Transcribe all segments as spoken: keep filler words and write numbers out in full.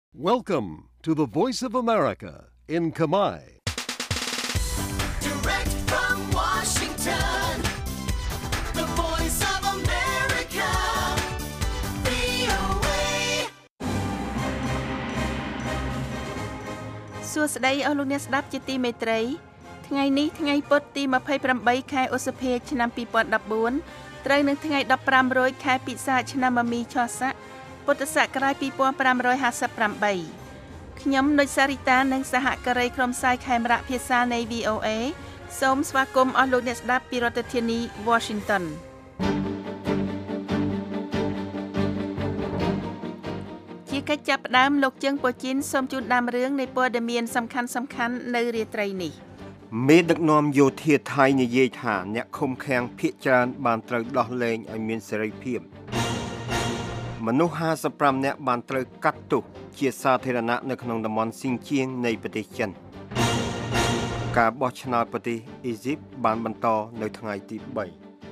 Welcome to the Voice of America in Khmer. Direct from Washington, the Voice of America, វី អូ เอ សួស្តីអស់លោកអ្នកស្ដាប់ជាទីមេត្រីថ្ងៃនេះថ្ងៃពុធទីยี่สิบแปดខែឧសភាឆ្នាំยี่สิบสิบสี่ត្រូវនឹងថ្ងៃ15រោចខែពិសាខឆ្នាំមមីឆោះស័កពុទ្ធសករាជยี่สิบห้าสิบแปดខ្ញុំនុចសារីតានិងសហការីក្រុមផ្សាយខេមរៈភាសានៃ វី អូ เอ សូមស្វាគមន៍អស់លោកអ្នកស្ដាប់ពីរដ្ឋធានី Washington ជាកិច្ចចាប់ផ្ដើមលោកជើងពូជីនសូមជូនដើមរឿងនៃព័ត៌មានសំខាន់សំខាន់នៅរាត្រីនេះមេដឹកនាំយោធាថៃនិយាយថាអ្នកឃុំឃាំងភៀសច្រើនបានត្រូវដោះលែងឲ្យមានសេរីភាពមនុស្សห้าสิบห้าនាក់បានត្រូវកាត់ទោសជាសាធារណៈនៅក្នុងតំបន់ស៊ីនជៀងនៃប្រទេសចិនការបោះឆ្នោតប្រទេសអ៊ីស៊ីបបានបន្តនៅថ្ងៃទីបី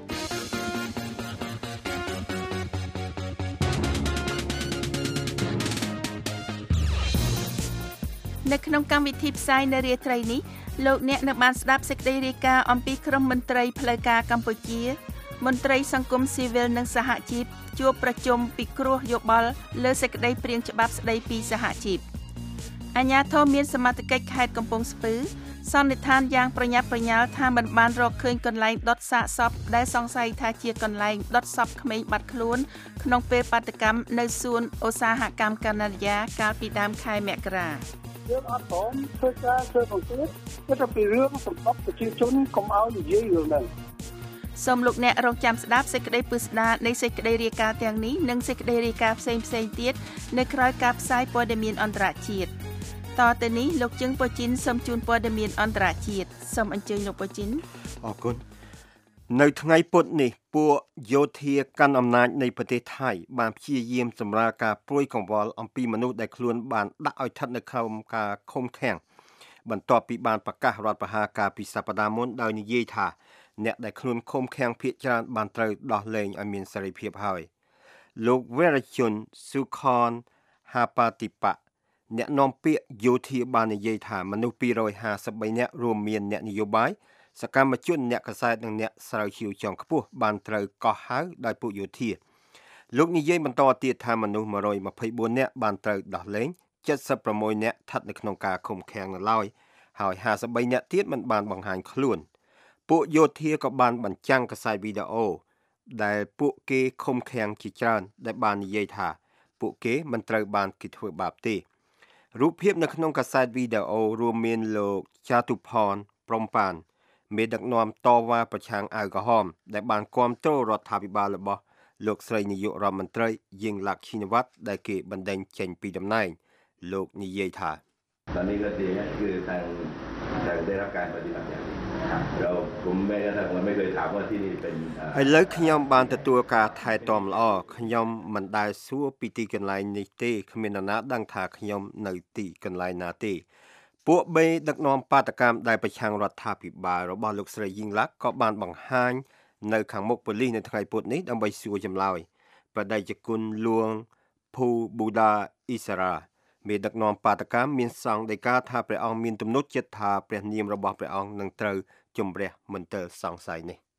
នៅក្នុងកម្មវិធីផ្សាយនៅរាត្រីនេះលោកអ្នកនឹងបានស្ដាប់សេចក្តីរាយការណ៍អំពីក្រុមមន្ត្រីផ្លូវការកម្ពុជាមន្ត្រីសង្គមស៊ីវិលនិងសហជីពជួបប្រជុំពិគ្រោះយោបល់លើសេចក្តីព្រាងច្បាប់ស្តីពីសហជីពអាជ្ញាធរមានសមត្ថកិច្ចខេត្តកំពង់ស្ពឺសន្និដ្ឋានយ៉ាងប្រញាប់ប្រញាល់ថាមិនបានរកឃើញកន្លែងដុតសាកសពដែលសង្ស័យថាជាកន្លែងដុតសពក្មេងបាត់ខ្លួនក្នុងពេលបាតុកម្មនៅសួនឧស្សាហកម្មកាណាឌាកាលពីដើមខែមករាយើងអត់ព្រមធ្វើការធ្វើបង្គាប់គឺតែពីរឿងសម្បត្តិប្រជាជនកុំឲ្យនិយាយរឿងហ្នឹងសូមលោកអ្នករងចាំស្ដាប់សេចក្តីពិស្ដារនៃសេចក្តីរាយការណ៍ទាំងនេះនិងសេចក្តីរាយការណ៍ផ្សេងផ្សេងទៀតនៅក្រៅការផ្សាយព័ត៌មានអន្តរជាតិតទៅនេះលោកជឹងពូជីនសូមជូនព័ត៌មានអន្តរជាតិសូមអញ្ជើញលោកពូជីនអរគុណនៅថ្ងៃពុធនេះពួកយោធាកាន់អំណាចនៃប្រទេសថៃបានព្យាយាមសម្រាលការព្រួយកង្វល់អំពីមនុស្សដែលខ្លួនបានដាក់ឲ្យស្ថិតនៅក្នុងការឃុំឃាំងបន្ទាប់ពីបានប្រកាសរដ្ឋប្រហារការពីសប្តាហ៍មុនដោយនិយាយថាអ្នកដែលខ្លួនឃុំឃាំងភៀសច្រើនបានត្រូវដោះលែងឲ្យមានសេរីភាពហើយលោកវេរជនស៊ូខនហាប៉ាទីប៉ាអ្នកនាំពាក្យយោធាបាននិយាយថាមនុស្សពីររយห้าสิบបីនាក់រួមមានអ្នកនយោបាយសកម្មជនអ្នកកសែតនិងអ្នកស្រាវជ្រាវជាន់ខ្ពស់បានត្រូវកោះហៅដោយពួកយោធាលោកនិយាយបន្តទៀតថាមនុស្សone hundred twenty-fourនាក់បានត្រូវដោះលែងseventy-sixនាក់ស្ថិតនៅក្នុងការឃុំឃាំងនៅឡើយហើយfifty-threeនាក់ទៀតមិនបានបង្ហាញខ្លួនពួកយោធាក៏បានបញ្ចាំងកាសែតវីដេអូដែលពួកគេឃុំឃាំងជាច្រើនដែលបាននិយាយថាពួកគេមិនត្រូវបានគេធ្វើបាបទេរូបភាពនៅក្នុងកាសែតវីដេអូរួមមានលោកចាតុផនព្រំប៉ានមេដឹកនាំតវ៉ាប្រឆាំងអាវក្រហមដែលបានគាំទ្ររដ្ឋាភិបាលរបស់លោកស្រីនាយករដ្ឋមន្ត្រីយិងឡាក់ឈីនវ៉ាត់ដែលគេបណ្ដេញចេញពីតំណែងលោកនិយាយថាตอนนี้ก็ดีนะคือทางทางได้รับการปฏิบัติอย่างดีเราผมแม้กระทั่งไม่เคยถามว่าที่นี่เป็นឥឡូវខ្ញុំបានទទួលការថែទាំល្អខ្ញុំមិនដែលសួរពីទីកន្លែងនេះទេគ្មាននរណាដឹងថាខ្ញុំនៅទីកន្លែងណាទេពួកបេដឹកនាំបាតកម្មដែលប្រឆាំងរដ្ឋាភិបាលរបស់លោកស្រីយីងឡាក់ក៏បានបង្ហាញនៅខាងមុខប៉ូលីសនៅថ្ងៃពុធនេះដើម្បីសួរចម្លើយបដិជគុណលួងភូប៊ូដាអ៊ីសារ៉ាមេដឹកនាំបាតកម្មមានសង្ឃដីកាថាព្រះអង្គមានទំនុកចិត្តថាព្រះនាមរបស់ព្រះអង្គនឹងត្រូវជំរះមន្ទិលសង្ស័យនេះ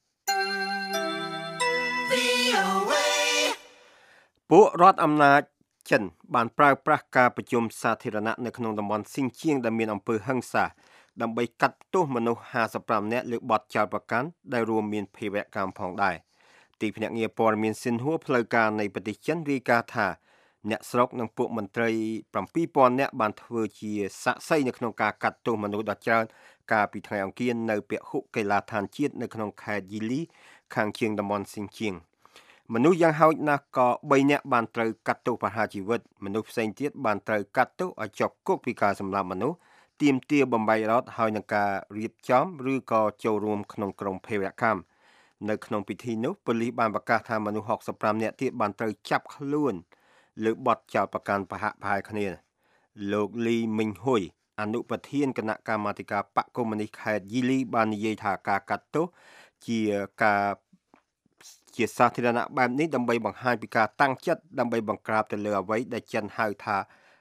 ពួករដ្ឋអំណាចចិនបានប្រើប្រាស់ការប្រជុំសាធារណៈនៅក្នុងតំបន់ស៊ីនជៀងដែលមានអំពើហិង្សាដើម្បីកាត់ទោសមនុស្សfifty-fiveនាក់លើបទចោទប្រកាន់ដែលរួមមានភេរវកម្មផងដែរទីភ្នាក់ងារព័ត៌មានស៊ីនហួរផ្លូវការនៃប្រទេសចិនរាយការណ៍ថាអ្នកស្រុកនិងពួកមន្ត្រីseven thousandនាក់បានធ្វើជាសាក្សីនៅក្នុងការកាត់ទោសមនុស្សដ៏ច្រើនកាលពីថ្ងៃអង្គារនៅពហុកីឡដ្ឋានជាតិនៅក្នុងខេត្តយីលីខាងជើងតំបន់ស៊ីនជៀងមនុស្សយ៉ាងហោចណាស់ក៏threeនាក់បានត្រូវកាត់ទោសប្រហារជីវិតមនុស្សផ្សេងទៀតបានត្រូវកាត់ទោសឲ្យជាប់គុកពីការសម្លាប់មនុស្សទាមទារបំបីរដ្ឋហើយនឹងការរៀបចំឬក៏ចូលរួមក្នុងក្រុមភេរវកម្មនៅក្នុងពិធីនោះប៉ូលីសបានប្រកាសថាមនុស្សsixty-fiveនាក់ទៀតបានត្រូវចាប់ខ្លួនលើបទចោទប្រកាន់ប្រហាក់ប្រហែលគ្នាលោកលីមីងហ៊ុយអនុប្រធានគណៈកម្មាធិការបកកុម្មុយនីសខេត្តយីលីបាននិយាយថាការកាត់ទោសជាការជាសាធារណៈបែបនេះដើម្បីបង្ហាញពីការតាំងចិត្តដើម្បីបង្ក្រាបទៅលើអ្វីដែលចិនហៅថា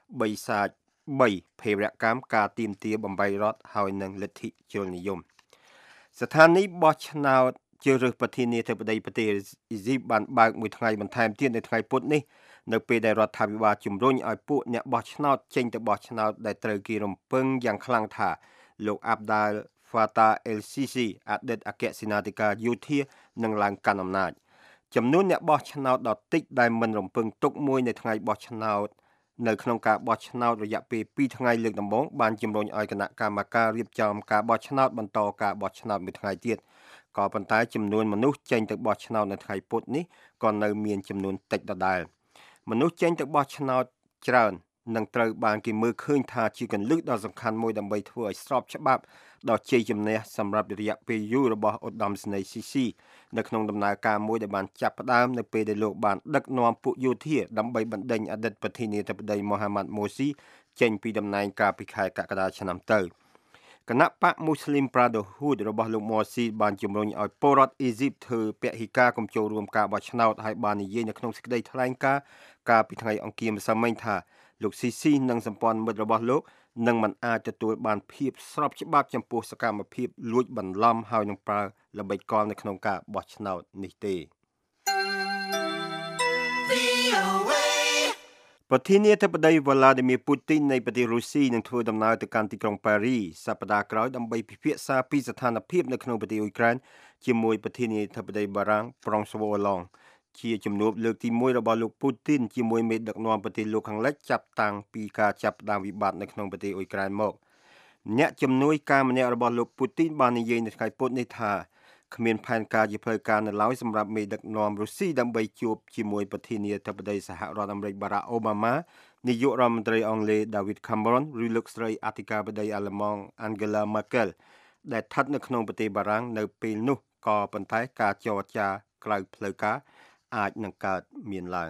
បីសាចបីភេរវកម្មការទាមទារបំបីរដ្ឋហើយនឹងលទ្ធិជលនិយមស្ថានីយបោះឆ្នោតជ្រើសរើសប្រធានាធិបតីប្រទេសអ៊ីស៊ីបបានបើកមួយថ្ងៃបន្ថែមទៀតនៅថ្ងៃពុធនេះនៅពេលដែលរដ្ឋាភិបាលជំរុញឲ្យពួកអ្នកបោះឆ្នោតចេញទៅបោះឆ្នោតដែលត្រូវគេរំពឹងយ៉ាងខ្លាំងថាលោក Abdel Fattah el-Sisi អតីតអគ្គសេនាធិការយោធានឹងឡើងកាន់អំណាចចំនួនអ្នកបោះឆ្នោតដ៏តិចដែលមិនរំពឹងទុកមួយនៅថ្ងៃបោះឆ្នោតនៅក្នុងការបោះឆ្នោតរយៈពេលពីរថ្ងៃលើកដំបូងបានជំរុញឲ្យគណៈកម្មការរៀបចំការបោះឆ្នោតបន្តការបោះឆ្នោតមួយថ្ងៃទៀតក៏ប៉ុន្តែចំនួនមនុស្សចេញទៅបោះឆ្នោតនៅថ្ងៃពុធនេះក៏នៅមានចំនួនតិចដដែលមនុស្សចេញទៅបោះឆ្នោតច្រើននឹងត្រូវបានគេមើលឃើញថាជាគន្លឹះដ៏សំខាន់មួយដើម្បីធ្វើឲ្យស្របច្បាប់ដ៏ជ័យជំនះសម្រាប់រយៈពេលយូររបស់ឧត្តមសេនីយ៍ស៊ីស៊ីនៅក្នុងដំណើរការមួយដែលបានចាប់ផ្ដើមនៅពេលដែលលោកបានដឹកនាំពួកយោធាដើម្បីបណ្ដេញអតីតប្រធានាធិបតីម៉ូហាម៉ាត់ម៉ូស៊ីចេញពីតំណែងកាលពីខែកក្កដាឆ្នាំទៅគណៈបក Muslim Brotherhood របស់លោកម៉ូស៊ីបានជំរុញឲ្យពលរដ្ឋអ៊ីស៊ីបធ្វើពហិការកំចូលរួមការបោះឆ្នោតហើយបាននិយាយនៅក្នុងសេចក្តីថ្លែងការណ៍កាលពីថ្ងៃអង្គារម្សិលមិញថាលោកស៊ីស៊ីនិងសម្ព័ន្ធមិត្តរបស់លោកនឹងមិនអាចទទួលបានភាពស្របច្បាប់ចំពោះសកម្មភាពលួចបន្លំហើយនឹងប្រើល្បិចកលនៅក្នុងការបោះឆ្នោតនេះទេប្រធានាធិបតី Vladimir Putin នៃប្រទេសរុស្ស៊ីនឹងធ្វើដំណើរទៅកាន់ទីក្រុងប៉ារីសប្តាហ៍ក្រោយដើម្បីពិភាក្សាពីស្ថានភាពនៅក្នុងប្រទេសអ៊ុយក្រែនជាមួយប្រធានាធិបតីបារាំង François Hollande ជាជំនួបលើកទីមួយរបស់លោក Putin ជាមួយមេដឹកនាំប្រទេសលោកខាងលិចចាប់តាំងពីការចាប់ផ្ដើមវិបត្តិនៅក្នុងប្រទេសអ៊ុយក្រែនមកអ្នកជំនួយការម្នាក់របស់លោក Putin បាននិយាយនៅថ្ងៃពុធនេះថាគ្មានផែនការជាផ្លូវការនៅឡើយសម្រាប់មេដឹកនាំរុស្ស៊ីដើម្បីជួបជាមួយប្រធានាធិបតីសហរដ្ឋអាមេរិក Barack Obama នាយករដ្ឋមន្ត្រីអង់គ្លេស David Cameron ឬលោកស្រីអធិការបតីអាល្លឺម៉ង់ Angela Merkel ដែលស្ថិតនៅក្នុងប្រទេសបារាំងនៅពេលនោះក៏ប៉ុន្តែការចរចាក្រៅផ្លូវការអាចនឹងកើតមានឡើង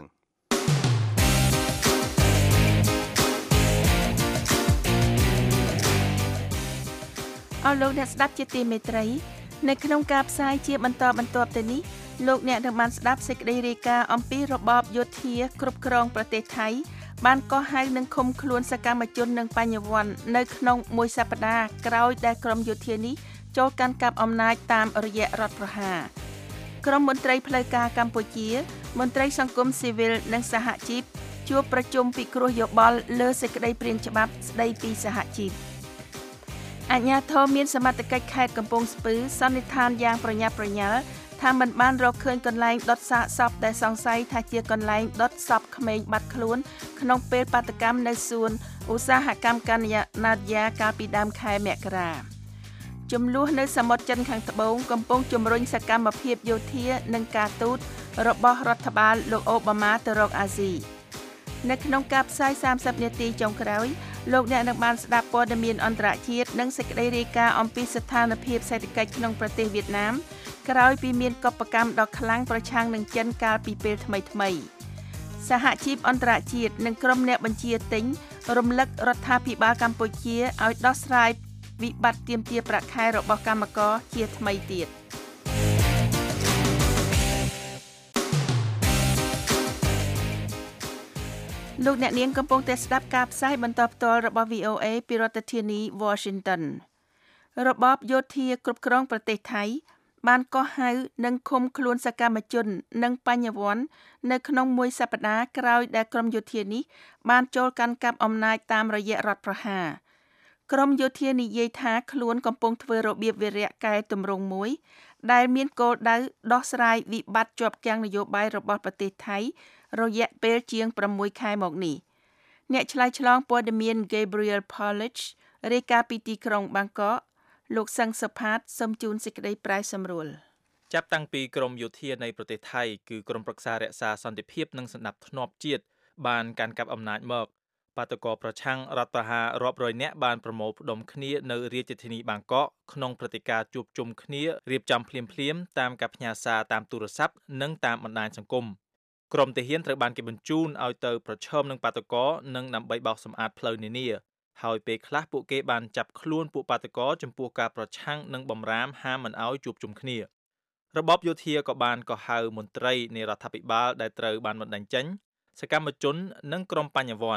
អស់លោកអ្នកស្ដាប់ជាទីមេត្រីនៅក្នុងការផ្សាយជាបន្តបន្ទាប់ទៅនេះលោកអ្នកនឹងបានស្ដាប់សេចក្តីរាយការណ៍អំពីរបបយោធាគ្រប់គ្រងប្រទេសថៃបានកោះហៅនិងឃុំខ្លួនសកម្មជននិងបញ្ញវន្តនៅក្នុងមួយសប្តាហ៍ក្រោយដែលក្រុមយោធានេះចូលកាន់កាប់អំណាចតាមរយៈរដ្ឋប្រហារក្រុមមន្ត្រីផ្លូវការកម្ពុជាមន្ត្រីសង្គមស៊ីវិលនិងសហជីពជួបប្រជុំពិគ្រោះយោបល់លើសេចក្តីព្រាងច្បាប់ស្តីពីសហជីពអាជ្ញាធរមានសមត្ថកិច្ចខេត្តកំពង់ស្ពឺសន្និដ្ឋានយ៉ាងប្រញាប់ប្រញាល់ថាមិនបានរកឃើញកន្លែងដុតសាកសពដែលសង្ស័យថាជាកន្លែងដុតសពក្មេងបាត់ខ្លួនក្នុងពេលបាតុកម្មនៅសួនឧស្សាហកម្មកញ្ញាណាឌ្យាកាលពីដើមខែមករាចំនួននៅសមុទ្រចិនខាងត្បូងកំពុងជំរុញសកម្មភាពយោធានិងការទូតរបស់រដ្ឋបាលលោកអូបាម៉ាទៅរកអាស៊ីនៅក្នុងការផ្សាយសាមសិបនាទីចុងក្រោយលោកអ្នកនឹងបានស្ដាប់ព័ត៌មានអន្តរជាតិនិងសេចក្តីរាយការណ៍អំពីស្ថានភាពសេដ្ឋកិច្ចក្នុងប្រទេសវៀតណាមក្រោយពីមានកុបកម្មដ៏ខ្លាំងប្រឆាំងនឹងចិនកាលពីពេលថ្មីៗសហជីពអន្តរជាតិនិងក្រុមអ្នកបញ្ជាទិញរំលឹករដ្ឋាភិបាលកម្ពុជាឲ្យដោះស្រាយវិបត្តិទាមទារប្រាក់ខែរបស់កម្មករជាថ្មីទៀតលោកអ្នកនាងកំពុងតែស្ដាប់ការផ្សាយបន្តផ្ទាល់របស់ វី អូ អេ ពីរដ្ឋធានី Washington របបយោធាគ្រប់គ្រងប្រទេសថៃបានកោះហៅនិងឃុំខ្លួនសកម្មជននិងបញ្ញវន្តនៅក្នុងមួយសប្តាហ៍ក្រោយដែលក្រុមយោធានេះបានចូលកាន់កាប់អំណាចតាមរយៈរដ្ឋប្រហារក្រុមយោធានិយាយថាខ្លួនកំពុងធ្វើរបៀបវិរៈកែតម្រង់មួយដែលមានគោលដៅដោះស្រាយវិបត្តិជាប់គាំងនយោបាយរបស់ប្រទេសថៃរយៈពេលជាងប្រាំមួយខែមកនេះអ្នកឆ្លើយឆ្លងព័ត៌មាន Gabriel Polish រាយការណ៍ពីទីក្រុងបាងកកលោកសឹងសុផាតសូមជូនសេចក្តីប្រែសម្រួលចាប់តាំងពីក្រមយោធានៃប្រទេសថៃគឺក្រមប្រឹក្សារក្សាសន្តិភាពនិងសណ្ដាប់ធ្នាប់ជាតិបានកាន់កាប់អំណាចមកបាតុករប្រឆាំងរដ្ឋប្រហាររាប់រយនាក់បានប្រមូលផ្ដុំគ្នានៅរាជធានីបាងកកក្នុងព្រឹត្តិការណ៍ជួបជុំគ្នារៀបចំភ្លាមៗតាមការផ្ញើសារតាមទូរស័ព្ទនិងតាមបណ្ដាញសង្គមក្រុមទាហានត្រូវបានគេបញ្ជូនឲ្យទៅប្រឈមនឹងបាតុករនិងដើម្បីបោសសម្អាតផ្លូវនានាហើយពេលខ្លះពួកគេបានចាប់ខ្លួនពួកបាតុករចំពោះការប្រឆាំងនិងបំរាមហាមមិនឲ្យជួបជុំគ្នារបបយោធាក៏បានកោះហៅមន្ត្រីនៃរដ្ឋាភិបាលដែលត្រូវបានបណ្តេញចេញសកម្មជននិងក្រុមបញ្ញវន្ត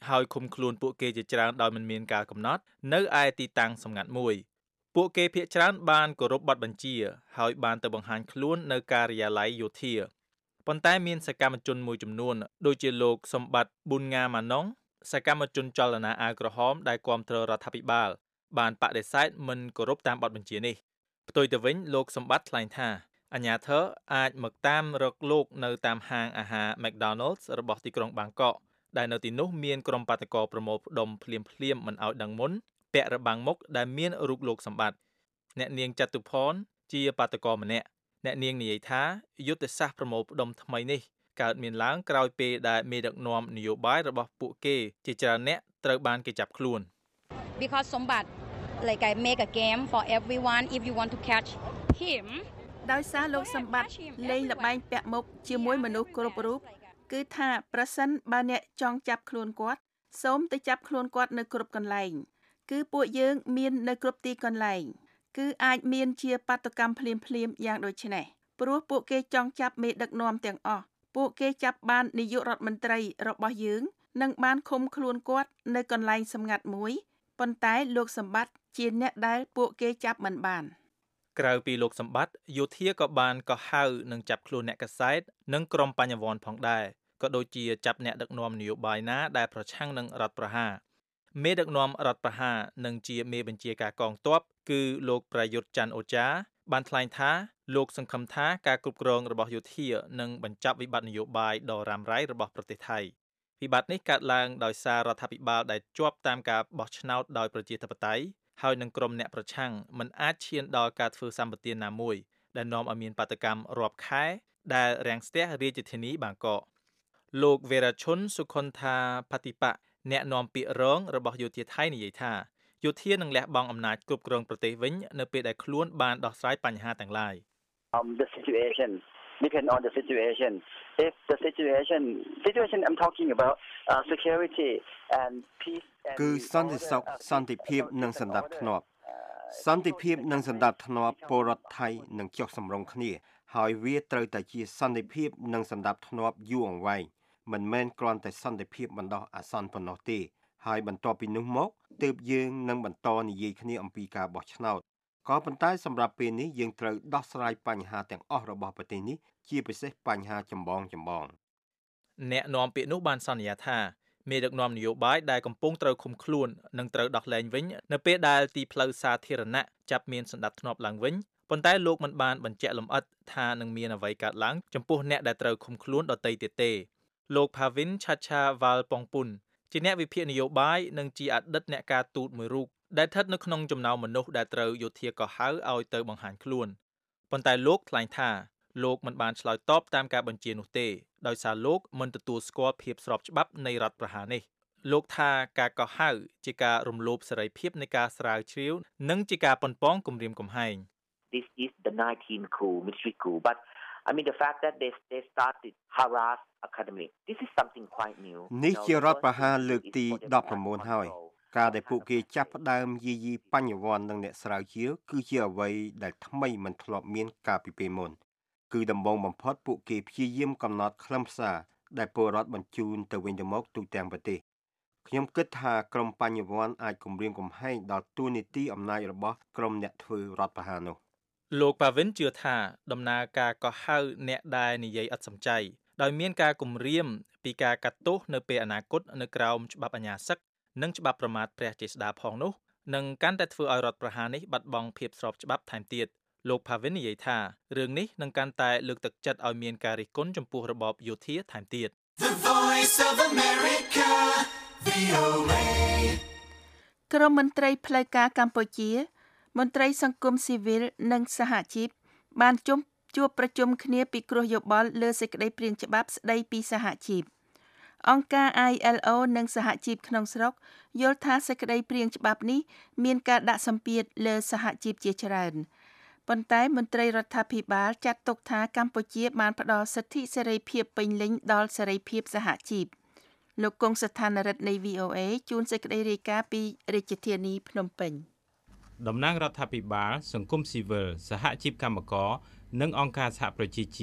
ហើយឃុំខ្លួនពួកគេជាច្រើនដោយមិនមានការកំណត់នៅឯទីតាំងសម្ងាត់មួយពួកគេភាគច្រើនបានគោរពបទបញ្ជាហើយបានទៅបង្ហាញខ្លួននៅការិយាល័យយោធាប៉ុន្តែមានសកម្មជនមួយចំនួនដូចជាលោកសម្បត្តិប៊ុនងាម៉ាណុងសកម្មជនចលនាអាវក្រហមដែលគាំទ្ររដ្ឋាភិបាលបានបដិសេធមិនគោរពតាមបទបញ្ជានេះផ្ទុយទៅវិញលោកសម្បត្តិថ្លែងថាអាជ្ញាធរអាចមកតាមរកលោកនៅតាមហាងអាហារ McDonald's របស់ទីក្រុងបាងកកដែលនៅទីនោះមានក្រុមបាតកោប្រមូលផ្ដុំភ្លាមភ្លាមមិនឲ្យដឹងមុនពាក់របាំងមុខដែលមានរូបលោកសម្បត្តិអ្នកនាងចតុភ័ណ្ឌជាបាតកោម្នាក់អ្នកនាងនិយាយថាយុទ្ធសាស្ត្រប្រមូលផ្ដុំថ្មីនេះកើតមានឡើងក្រោយពេលដែលមេដឹកនាំនយោបាយរបស់ពួកគេជាច្រើនអ្នកត្រូវបានគេចាប់ខ្លួន Because Sombat like I make a game for everyone if you want to catch him ដោយសារលោកសម្បត្តិលេងល្បែងពាក់មុខជាមួយមនុស្សគ្រប់រូបគឺថាប្រសិនបើអ្នកចង់ចាប់ខ្លួនគាត់សូមទៅចាប់ខ្លួនគាត់នៅគ្រប់កន្លែងគឺពួកយើងមាននៅគ្រប់ទីកន្លែងគឺអាចមានជាបាតុកម្មភ្លាមភ្លាមយ៉ាងដូចនេះព្រោះពួកគេចង់ចាប់មេដឹកនាំទាំងអស់ពួកគេចាប់បាននាយករដ្ឋមន្ត្រីរបស់យើងនិងបានឃុំខ្លួនគាត់នៅកន្លែងសម្ងាត់មួយប៉ុន្តែលោកសម្បត្តិជាអ្នកដែលពួកគេចាប់មិនបានក្រៅពីលោកសម្បត្តិយោធាក៏បានកោះហៅនិងចាប់ខ្លួនអ្នកកាសែតនិងក្រុមបញ្ញវន្តផងដែរក៏ដូចជាចាប់អ្នកដឹកនាំនយោបាយណាដែលប្រឆាំងនឹងរដ្ឋប្រហារមេដឹកនាំរដ្ឋប្រហារនិងជាមេបញ្ជាការកងទ័ពគឺលោកប្រយុទ្ធច័ន្ទអូចាបានថ្លែងថាលោកសង្ឃឹមថាការគ្រប់គ្រងរបស់យោធានឹងបញ្ចប់វិបត្តិនយោបាយដ៏រ៉ាំរ៉ៃរបស់ប្រទេសថៃវិបត្តិនេះកើតឡើងដោយសាររដ្ឋាភិបាលដែលជាប់តាមការបោះឆ្នោតដោយប្រជាធិបតេយ្យហើយនឹងក្រុមអ្នកប្រឆាំងមិនអាចឈានដល់ការធ្វើសម្បទានណាមួយដែលនាំឲ្យមានបាតុកម្មរាប់ខែដែលរាំងស្ទះរាជធានីបាងកកលោកវេរឈុនសុខុនថាផតិបៈអ្នកនាំពាក្យរងរបស់យោធាថៃនិយាយថាយោធានឹងលះបង់អំណាចគ្រប់គ្រងប្រទេសវិញនៅពេលដែលខ្លួនបានដោះស្រាយបញ្ហាទាំងឡាយ Um the situation depend on the situation if the situation situation I'm talking about uh, security and peace គឺសន្តិសុខសន្តិភាពនិងសន្តិភាពសន្តិភាពនិងសន្តិភាពពលរដ្ឋថៃនឹងចុះសម្រុងគ្នាហើយវាត្រូវតែជាសន្តិភាពនិងសន្តិភាពយូរអង្វែងមិនមែនគ្រាន់តែសន្តិភាពបណ្ដោះអាសន្នប៉ុណ្ណោះទេហើយបន្ទាប់ពីនោះមកទើបយើងនឹងបន្តនិយាយគ្នាអំពីការបោះឆ្នោតក៏ប៉ុន្តែសម្រាប់ពេលនេះយើងត្រូវដោះស្រាយបញ្ហាទាំងអស់របស់ប្រទេសនេះជាពិសេសបញ្ហាចម្បងចម្បងអ្នកនាំពាក្យនោះបានសន្យាថាមេដឹកនាំនយោបាយដែលកំពុងត្រូវឃុំខ្លួននឹងត្រូវដោះលែងវិញនៅពេលដែលទីផ្លូវសាធារណៈចាប់មានសណ្ដាប់ធ្នាប់ឡើងវិញប៉ុន្តែលោកមិនបានបញ្ជាក់លម្អិតថានឹងមានអ្វីកើតឡើងចំពោះអ្នកដែលត្រូវឃុំខ្លួនដទៃទៀតទេលោកផាវិនឆាឆាវ៉ាល់ប៉ុងពុនជាអ្នកវិភាគនយោបាយនិងជាអតីតអ្នកការទូតមួយរូបដែលស្ថិតនៅក្នុងចំណោមមនុស្សដែលត្រូវយោធាកោះហៅឲ្យទៅបង្ហាញខ្លួនប៉ុន្តែលោកថ្លែងថាលោកមិនបានឆ្លើយតបតាមការបញ្ជានោះទេដោយសារលោកមិនទទួលស្គាល់ភាពស្របច្បាប់នៃរដ្ឋប្រហារនេះលោកថាការកោះហៅជាការរំលោភសេរីភាពនៃការស្រាវជ្រាវនិងជាការប៉ុនប៉ងគំរាមកំហែង This is the nineteenth coup military coup but I mean the fact that they they started harass academy this is something quite new នេះជារដ្ឋប្រហារលើកទីដប់ប្រាំបួនហើយការដែលពួកគេចាប់ផ្ដើមយាយីបញ្ញវន្តនិងអ្នកស្រាវជ្រាវគឺជាអ្វីដែលថ្មីមិនធ្លាប់មានកាលពីពេលមុនគឺដំបូងបំផុតពួកគេព្យាយាមកំណត់ខ្លឹមសារដែលពលរដ្ឋបញ្ជូនទៅវិញទៅមកទូទាំងប្រទេសខ្ញុំគិតថាក្រុមបញ្ញវន្តអាចគំរាមកំហែងដល់ទូនីតិអំណាចរបស់ក្រុមអ្នកធ្វើរដ្ឋប្រហារនោះលោកប៉ាវិនជឿថាដំណើរការកោះហៅអ្នកដែលនិយាយឥតសំចៃដោយមានការគំរាមពីការកាត់ទោសនៅពេលអនាគតនៅក្រោមច្បាប់អាញាសឹកនិងច្បាប់ប្រមាថព្រះចេស្តាផងនោះនឹងកាន់តែធ្វើឲ្យរដ្ឋប្រហារនេះបាត់បង់ភាពស្របច្បាប់ថែមទៀតលោកផាវិននិយាយថារឿងនេះនឹងកាន់តែលើកទឹកចិត្តឲ្យមានការរិះគន់ចំពោះរបបយោធាថែមទៀត The Voice of America វី អូ เอក្រុមមន្ត្រីផ្លូវការកម្ពុជាមន្ត្រីសង្គមស៊ីវិលនិងសហជីពបានជុំជួបប្រជុំគ្នាពិគ្រោះយោបល់លើសេចក្តីព្រាងច្បាប់ស្តីពីសហជីពអង្គការ I L O និងសហជីពក្នុងស្រុកយល់ថាសេចក្តីព្រាងច្បាប់នេះមានការដាក់សម្ពាធលើសហជីពជាច្រើនប៉ុន្តែមន្ត្រីរដ្ឋាភិបាលចាត់ទុកថាកម្ពុជាបានផ្ដល់សិទ្ធិសេរីភាពពេញលេញដល់សេរីភាពសហជីពលោកកុងស្ថានរិទ្ធនៃ វី អូ เอ ជួនសេចក្តីរាយការណ៍ពីរាជធានីភ្នំពេញតំណាងរដ្ឋាភិបាលសង្គមស៊ីវិលសហជីពកម្មករនិងអង្គការសហប្រជាជាតិ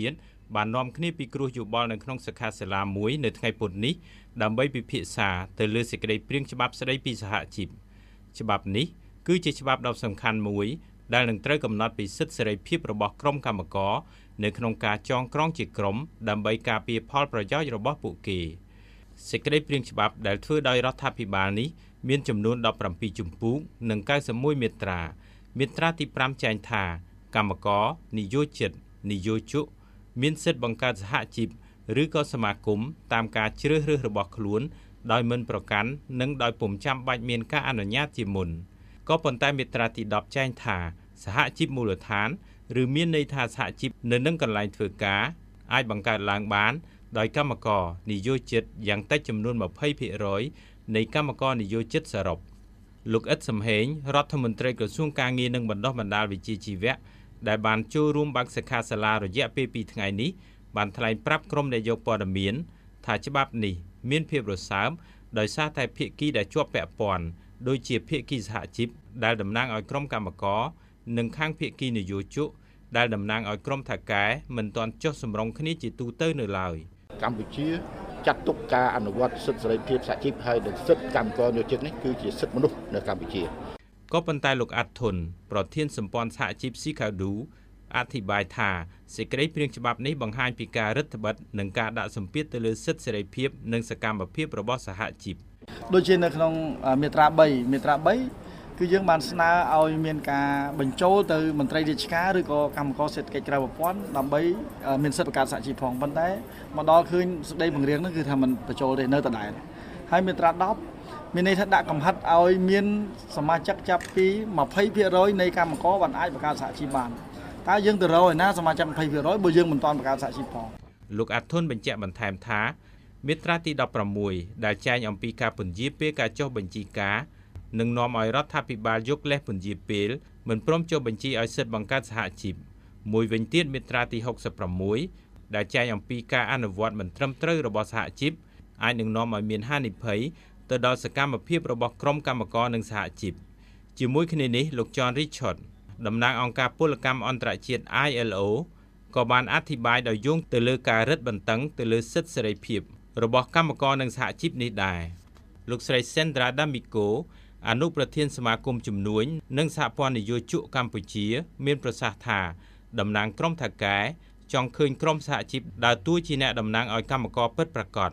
បាននាំគ្នាពីគ្រោះយោបល់នៅក្នុងសិក្ខាសាលាមួយនៅថ្ងៃពុធនេះដើម្បីពិភាក្សាទៅលើសេចក្តីព្រាងច្បាប់ស្តីពីសហជីពច្បាប់នេះគឺជាច្បាប់ដ៏សំខាន់មួយដែលនឹងត្រូវកំណត់ពីសិទ្ធិសេរីភាពរបស់ក្រុមកម្មករនៅក្នុងការចងក្រងជាក្រុមដើម្បីការពារផលប្រយោជន៍របស់ពួកគេសេចក្តីព្រាងច្បាប់ដែលធ្វើដោយរដ្ឋាភិបាលនេះមានចំនួនដប់ប្រាំពីរជំពូកនិងកៅសិបមួយមាត្រាមាត្រាទីប្រាំចែងថាកម្មករនិយោជិតនិយោជកមានសិទ្ធិបង្កើតសហជីពឬក៏សមាគមតាមការជ្រើសរើសរបស់ខ្លួនដោយមិនប្រកាន់និងដោយពុំចាំបាច់មានការអនុញ្ញាតជាមុនក៏ប៉ុន្តែមាត្រាទីដប់ចែងថាសហជីពមូលដ្ឋានឬមានន័យថាសហជីពនៅនឹងកន្លែងធ្វើការអាចបង្កើតឡើងបានដោយកម្មករនិយោជិតយ៉ាងតិចចំនួនยี่สิบเปอร์เซ็นต์ នៃកម្មករនិយោជិតសរុបលោកអ៊ិតសំហេងរដ្ឋមន្ត្រីក្រសួងការងារនិងបណ្ដុះបណ្ដាលវិជ្ជាជីវៈដែលបានចូលរួមបើកសិក្ខាសាលារយៈពេលពីរថ្ងៃនេះបានថ្លែងប្រាប់ក្រុមអ្នកយកព័ត៌មានថាច្បាប់នេះមានភាពរសើបដោយសារតែភាគីដែលជាប់ពាក់ព័ន្ធដូចជាភាគីសហជីពដែលតំណាងឲ្យក្រុមកម្មករនិងខាងភាគីនយោជកដែលតំណាងឲ្យក្រុមថៅកែមិនទាន់ចុះសម្រុងគ្នាជាទូទៅនៅឡើយកម្ពុជាចាត់ទុកការអនុវត្តសិទ្ធិសេរីភាពសហជីពហើយនិងសិទ្ធិកម្មករនយោជកនេះគឺជាសិទ្ធិមនុស្សនៅកម្ពុជាក៏ប៉ុន្តែលោកអាត់ធុនប្រធានសម្ព័ន្ធសហជីពស៊ីខាឌូអធិប្បាយថាសេចក្តីព្រាងច្បាប់នេះបង្ហាញពីការរឹតបន្តឹងនិងការដាក់សម្ពាធទៅលើសិទ្ធិសេរីភាពនិងសកម្មភាពរបស់សហជីពដូចជានៅក្នុងមាត្រាបីមាត្រាបីគឺយើងបានស្នើឲ្យមានការបញ្ចូលទៅមន្ត្រីរាជការឬក៏កម្មករសេដ្ឋកិច្ចក្រៅប្រព័ន្ធដើម្បីមានសិទ្ធិបង្កើតសហជីពផងប៉ុន្តែមកដល់ឃើញសេចក្តីបង្រៀងនោះគឺថាมันបញ្ចូលទេនៅដដែលហើយមាត្រាដប់មានន័យថាដាក់កំហិតឲ្យមានសមាជិកចាប់ពីยี่สิบเปอร์เซ็นต์ នៃកម្មករបានអាចបង្កើតសហជីពបានតើយើងទៅរកឯណាសមាជិកยี่สิบเปอร์เซ็นต์ បើយើងមិនទាន់បង្កើតសហជីពផងលោកអាត់ធុនបញ្ជាក់បន្ថែមថាមាត្រាទីដប់ប្រាំមួយដែលចែងអំពីការពន្យាពេលការចុះបញ្ជីការនឹងនាំឲ្យរដ្ឋាភិបាលយកលេសពន្យាពេលមិនព្រមចុះបញ្ជីឲ្យសិទ្ធិបង្កើតសហជីពមួយវិញទៀតមាត្រាទីหกสิบหกដែលចែងអំពីការអនុវត្តមិនត្រឹមត្រូវរបស់សហជីពអាចនឹងនាំឲ្យមានហានិភ័យទៅដល់សកម្មភាពរបស់ក្រុមកម្មករនិងសហជីពជាមួយគ្នានេះលោក John Richard តំណាងអង្គការពលកម្មអន្តរជាតិ I L O ក៏បានអធិប្បាយដោយយោងទៅលើការរឹតបន្តឹងទៅលើសិទ្ធិសេរីភាពរបស់កម្មករនិងសហជីពនេះដែរលោកស្រី Sandra D'Amico អនុប្រធានសមាគមជំនួញនិងសហព័ន្ធនយោជកកម្ពុជាមានប្រសាសន៍ថាតំណាងក្រុមថៅកែចង់ឃើញក្រុមសហជីពដើរតួជាអ្នកតំណាងឲ្យកម្មករពិតប្រាកដ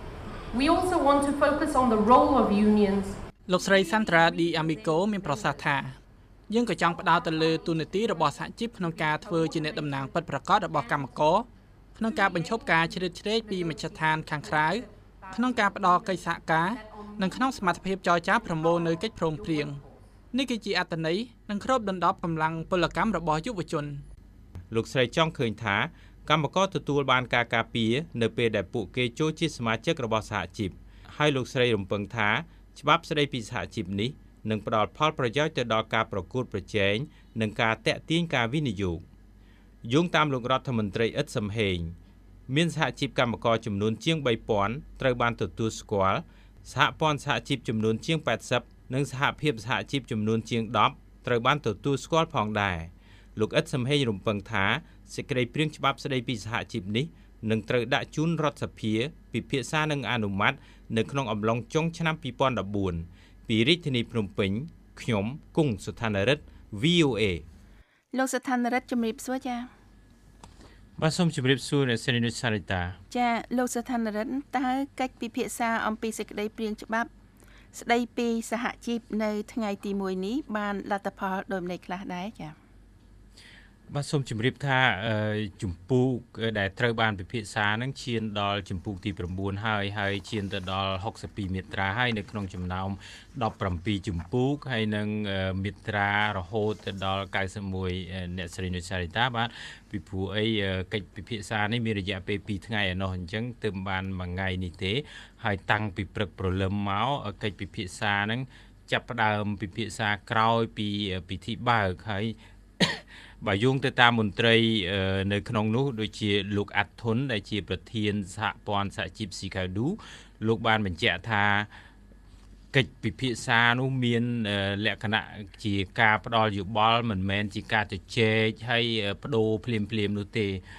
We also want to focus on the role of unions លោកស្រី Sandra D'Amico មានប្រសាសន៍ថាយើងក៏ចង់ផ្ដោតទៅលើទូនាទីរបស់សហជីពក្នុងការធ្វើជាអ្នកតំណាងពិតប្រាកដរបស់កម្មករក្នុងការបញ្ឈប់ការជ្រៀតជ្រែកពីមជ្ឈដ្ឋានខាងក្រៅក្នុងការផ្ដល់កិច្ចសហការនិងក្នុងសមត្ថភាពចរចាប្រមូលនៅកិច្ចព្រមព្រៀងនេះគឺជាអត្ថន័យនិងគ្របដណ្ដប់កម្លាំងពលកម្មរបស់យុវជនលោកស្រីចង់ឃើញថាកម្មករទទួលបានការការពារនៅពេលដែលពួកគេចូលជាសមាជិករបស់សហជីពហើយលោកស្រីរំពឹងថាច្បាប់ស្តីពីសហជីពនេះនឹងផ្ដល់ផលប្រយោជន៍ទៅដល់ការប្រកួតប្រជែងនិងការតាក់ទាញការវិនិយោគយោងតាមលោករដ្ឋមន្ត្រីអ៊ិតសំហេងមានសហជីពកម្មករចំនួនជាងបីពាន់ត្រូវបានទទួលស្គាល់សហព័ន្ធសហជីពចំនួនជាងแปดสิบនិងសហភាពសហជីពចំនួនជាងដប់ត្រូវបានទទួលស្គាល់ផងដែរលោកអ៊ិតសំហេងរំពឹងថាសេចក្តីព្រាងច្បាប់ស្តីពីសហជីពនេះនឹងត្រូវដាក់ជូនរដ្ឋសភាពិភាក្សានិងអនុម័តនៅក្នុងអំឡុងចុងឆ្នាំពីរពាន់ដប់បួនពីរាជធានីភ្នំពេញខ្ញុំគង់សុថានរិទ្ធ V O A លោកសុថានរិទ្ធជំរាបសួរចា៎បាទសូមជម្រាបសួរអ្នកស្រីនុសារិតាចា៎លោកសុថានរិទ្ធតើកិច្ចពិភាក្សាអំពីសេចក្តីព្រាងច្បាប់ស្តីពីសហជីពនៅថ្ងៃទីមួយនេះបានលទ្ធផលដូចម្តេចខ្លះដែរចា៎បាទសូមជម្រាបថាជំពូកដែលត្រូវបានពិភាក្សានឹងឈានដល់ជំពូកទីប្រាំបួនហើយហើយឈានទៅដល់หกสิบពីរមាត្រាហើយនៅក្នុងចំណោមដប់ប្រាំពីរជំពូកហើយនឹងមាត្រារហូតទៅដល់เก้าสิบเอ็ดអ្នកស្រីនុសារិតាបាទពីព្រោះអីកិច្ចពិភាក្សានេះមានរយៈពេលពីរថ្ងៃឯណោះអញ្ចឹងទើបបានមួយថ្ងៃនេះទេហើយតាំងពីព្រឹកព្រលឹមមកកិច្ចពិភាក្សាហ្នឹងចាប់ផ្ដើមពិភាក្សាក្រោយពីពិធីបើកហើយបើយោងទៅតាមមន្ត្រីនៅក្នុងនោះដូចជាលោកអាត់ធុនដែលជាប្រធានសហព័ន្ធសហជីពស៊ីខាឌូលោកបានបញ្ជាក់ថាកិច្ចពិភាក្សានោះមានលក្ខណៈជាការផ្ដល់យោបល់មិនមែនជាការជជែកហើយបដូរភ្លាមភ្លាមនោះទេ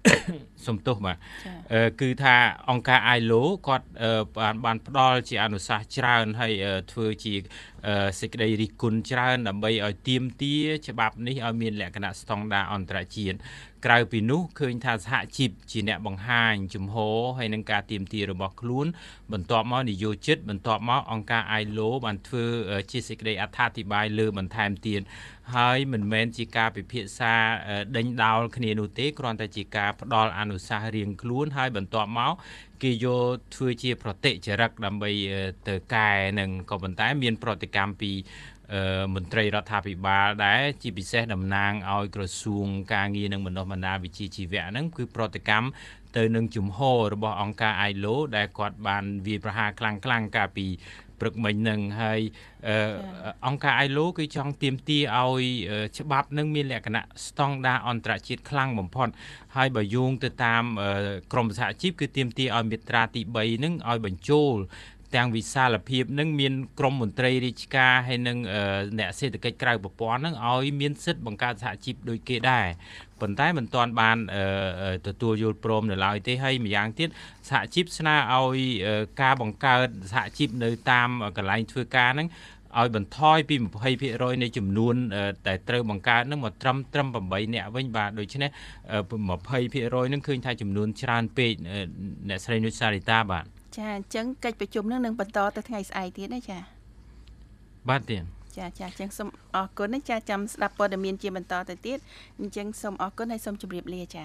សំទោសបាទគឺថាអង្គការ ไอ แอล โอ គាត់បានបានផ្ដល់ជាអនុសាសន៍ច្រើនហើយធ្វើជាសេចក្តីរិះគន់ច្រើនដើម្បីឲ្យទាមទារច្បាប់នេះឲ្យមានលក្ខណៈស្តង់ដារអន្តរជាតិក្រៅពីនោះឃើញថាសហជីពជាអ្នកបង្ហាញជំហរហើយនឹងការទាមទាររបស់ខ្លួនបន្ទាប់មកនយោជិតបន្ទាប់មកអង្គការ ไอ แอล โอ បានធ្វើជាសេចក្តីអត្ថាធិប្បាយលើបន្ថែមទៀតហើយមិនមែនជាការពិភាក្សាដេញដោលគ្នានោះទេគ្រាន់តែជាការផ្ដល់អនុសាសន៍រៀងខ្លួនហើយបន្ទាប់មកគេយកធ្វើជាប្រតិចរិតដើម្បីទៅកែនឹងក៏ប៉ុន្តែមានប្រតិកម្មពីមន្ត្រីរដ្ឋាភិបាលដែរជាពិសេសតំណាងឲ្យក្រសួងការងារនិងបណ្ដុះបណ្ដាលវិជ្ជាជីវៈហ្នឹងគឺប្រតិកម្មទៅនឹងជំហររបស់អង្គការ ไอ แอล โอ ដែលគាត់បានវាយប្រហារខ្លាំងៗកាលពីព្រឹកមិញហ្នឹងហើយអង្គការ ไอ แอล โอ គឺចង់ទាមទារឲ្យច្បាប់នឹងមានលក្ខណៈស្តង់ដារអន្តរជាតិខ្លាំងបំផុតហើយបើយោងទៅតាមក្រមសហជីពគឺទាមទារឲ្យមាត្រាទីបីហ្នឹងឲ្យបញ្ចូលទាំងវិសាលភាពនឹងមានក្រមមន្ត្រីរាជការហើយនឹងអ្នកសេដ្ឋកិច្ចក្រៅប្រព័ន្ធនឹងឲ្យមានសិទ្ធិបង្កើតសហជីពដូចគេដែរប៉ុន្តែមិនទាន់បានទទួលយល់ព្រមនៅឡើយទេហើយម្យ៉ាងទៀតសហជីពស្នើឲ្យការបង្កើតសហជីពនៅតាមកន្លែងធ្វើការហ្នឹងឲ្យបន្ថយពីยี่สิบเปอร์เซ็นต์ នៃចំនួនតែត្រូវបង្កើតនឹងមកត្រឹមត្រឹមeightនាក់វិញបាទដូច្នេះยี่สิบเปอร์เซ็นต์ នឹងឃើញថាចំនួនច្រើនពេកអ្នកស្រីនុចសារីតាបាទចាអញ្ចឹងកិច្ចប្រជុំនឹងនឹងបន្តទៅថ្ងៃស្អែកទៀតណាចាបាទទៀតចាចាអញ្ចឹងសូមអរគុណណាចាចាំស្ដាប់ព័ត៌មានជាបន្តទៅទៀតអញ្ចឹងសូមអរគុណហើយសូមជម្រាបលាចា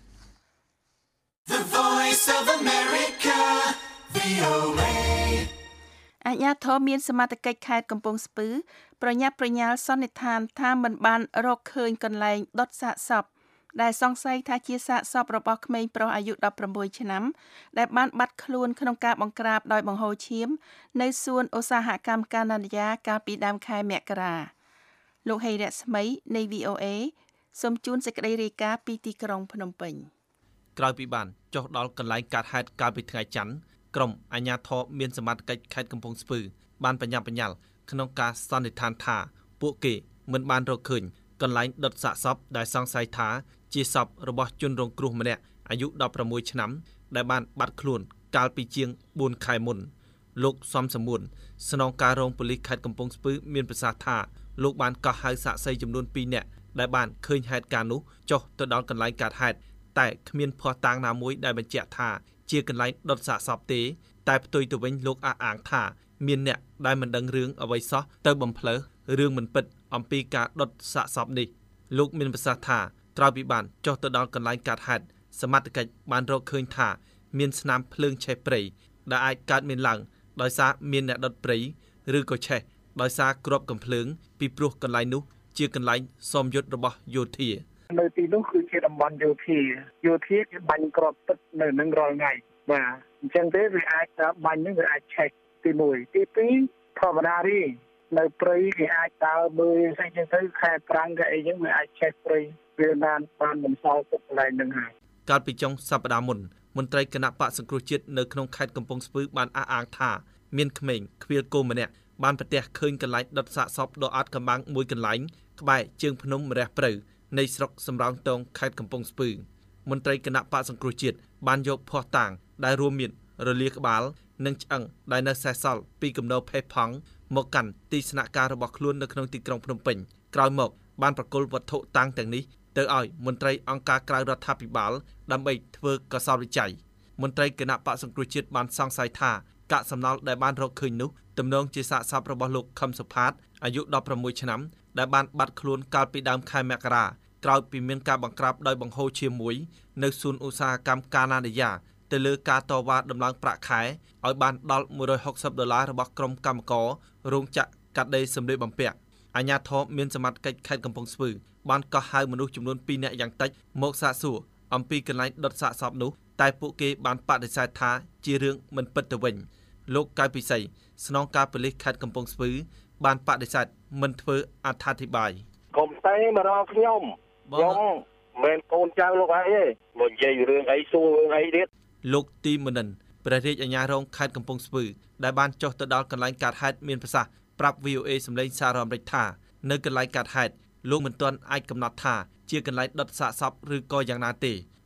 The Voice of America វី អូ เอអាជ្ញាធរមានសមត្ថកិច្ចខេត្តកំពង់ស្ពឺប្រញាប់ប្រញាល់សន្និដ្ឋានថាមិនបានរកឃើញកន្លែងដុតសាកសពដែលសង្ស័យថាជាសាកសពរបស់ក្មេងប្រុសអាយុeighteenឆ្នាំដែលបានបាត់ខ្លួនក្នុងការបង្ក្រាបដោយបង្ហូរឈាមនៅសួនឧស្សាហកម្មកាណាឌាកាលពីដើមខែមករាលោកហេរស្មីនៃ វី អូ เอ សូមជូនសេចក្តីរាយការណ៍ពីទីក្រុងភ្នំពេញក្រោយពីបានចុះដល់កន្លែងកើតហេតុកាលពីថ្ងៃច័ន្ទក្រុមអាជ្ញាធរមានសមត្ថកិច្ចខេត្តកំពង់ស្ពឺបានបញ្ញាប់បញ្ញាល់ក្នុងការសន្និដ្ឋានថាពួកគេមិនបានរកឃើញកន្លែងដុតសាកសពដែលសង្ស័យថាជាសពរបស់ជនរងគ្រោះម្នាក់អាយុsixteenឆ្នាំដែលបានបាត់ខ្លួនកាលពីជាងfourខែមុនលោកសំសមួនស្នងការរងប៉ូលីសខេត្តកំពង់ស្ពឺមានប្រសាសន៍ថាលោកបានកោះហៅសាក្សីចំនួនtwoនាក់ដែលបានឃើញហេតុការណ៍នោះចុះទៅដល់កន្លែងកើតហេតុតែគ្មានភស្តុតាងណាមួយដែលបញ្ជាក់ថាជាកន្លែងដុតសាកសពទេតែផ្ទុយទៅវិញលោកអះអាងថាមានអ្នកដែលមិនដឹងរឿងអ្វីសោះទៅបំភ្លឺរឿងមិនពិតអំពីការដុតសាកសពនេះលោកមានប្រសាសន៍ថាក្រោយពីបានចុះទៅដល់កន្លែងកើតហេតុសមត្ថកិច្ចបានរកឃើញថាមានស្នាមភ្លើងឆេះព្រៃដែលអាចកើតមានឡើងដោយសារមានអ្នកដុតព្រៃឬក៏ឆេះដោយសារគ្រាប់កំភ្លើងពីព្រោះកន្លែងនោះជាកន្លែងសមយុទ្ធរបស់យោធានៅទីនោះគឺជាតំបន់យោធាយោធាគេបាញ់គ្រាប់ទឹកនៅនឹងរាល់ថ្ងៃបាទអញ្ចឹងទេវាអាចបាញ់នឹងវាអាចឆេះទីoneទីtwoធម្មតាទេនៅព្រៃគេអាចដើរមើលស្អីចឹងទៅខែប្រាំងក៏អីចឹងវាអាចឆេះព្រៃវាបានបានបន្សល់ទុកកន្លែងនឹងហើយកាលពីចុងសប្តាហ៍មុនមន្ត្រីគណៈបកសង្គ្រោះជាតិនៅក្នុងខេត្តកំពង់ស្ពឺបានអះអាងថាមានក្មេងខ្វៀលគោម្នាក់បានប្រទះឃើញកន្លែងដុតសាកសពដ៏អាតកំបាំងមួយកន្លែងក្បែរជើងភ្នំរះព្រៅនៃស្រុកសំរោងទងខេត្តកំពង់ស្ពឺមន្ត្រីគណៈបកសង្គ្រោះជាតិបានយកភស្តុតាងដែលរួមមានរលាក្បាលនិងឆ្អឹងដែលនៅសេសសល់ពីគំនរផេះផង់មកកាន់ទីស្នាក់ការរបស់ខ្លួននៅក្នុងទីក្រុងភ្នំពេញក្រោយមកបានប្រគល់វត្ថុតាំងទាំងនេះទៅឲ្យមន្ត្រីអង្គការក្រៅរដ្ឋាភិបាលដើម្បីធ្វើកសោតវិច័យមន្ត្រីគណៈបកសង្គ្រោះជាតិបានសង្ស័យថាកាកសំណល់ដែលបានរកឃើញនោះទំនងជាសាកសពរបស់លោកខឹមសុផាតអាយុsixteenឆ្នាំដែលបានបាត់ខ្លួនកាលពីដើមខែមករាក្រោយពីមានការបង្ក្រាបដោយបង្ហូរឈាមមួយនៅសួនឧស្សាហកម្មកាណាឌាទៅលើការតវ៉ាដំឡើងប្រាក់ខែឲ្យបានដល់one hundred sixtyដុល្លាររបស់ក្រុមកម្មកររោងចក្រកាត់ដេរសម្លៀកបំពាក់អាជ្ញាធរមានសមត្ថកិច្ចខេត្តកំពង់ស្ពឺបានកោះហៅមនុស្សចំនួនtwoនាក់យ៉ាងតិចមកសាកសួរអំពីកន្លែងដុតសាកសពនោះតែពួកគេបានបដិសេធថាជារឿងមិនពិតទៅវិញលោកកៅពិសីស្នងការប៉ូលីសខេត្តកំពង់ស្ពឺបានបដិសេធមិនធ្វើអត្ថាធិប្បាយកុំតែមករកខ្ញុំខ្ញុំមិនកូនចៅលោកអីទេមកនិយាយរឿងអីសួររឿងអីទៀតលោកទីមនិនព្រះរាជអាជ្ញារងខេត្តកំពង់ស្ពឺដែលបានចុះទៅដល់កន្លែងកើតហេតុមានប្រសាសន៍ប្រាប់ វី អូ เอ សម្លេងសារអាមេរិកថានៅកន្លែងកើតហេតុលោកមិនទាន់អាចកំណត់ថាជាកន្លែងដុតសាកសពឬក៏យ៉ាងណាទេ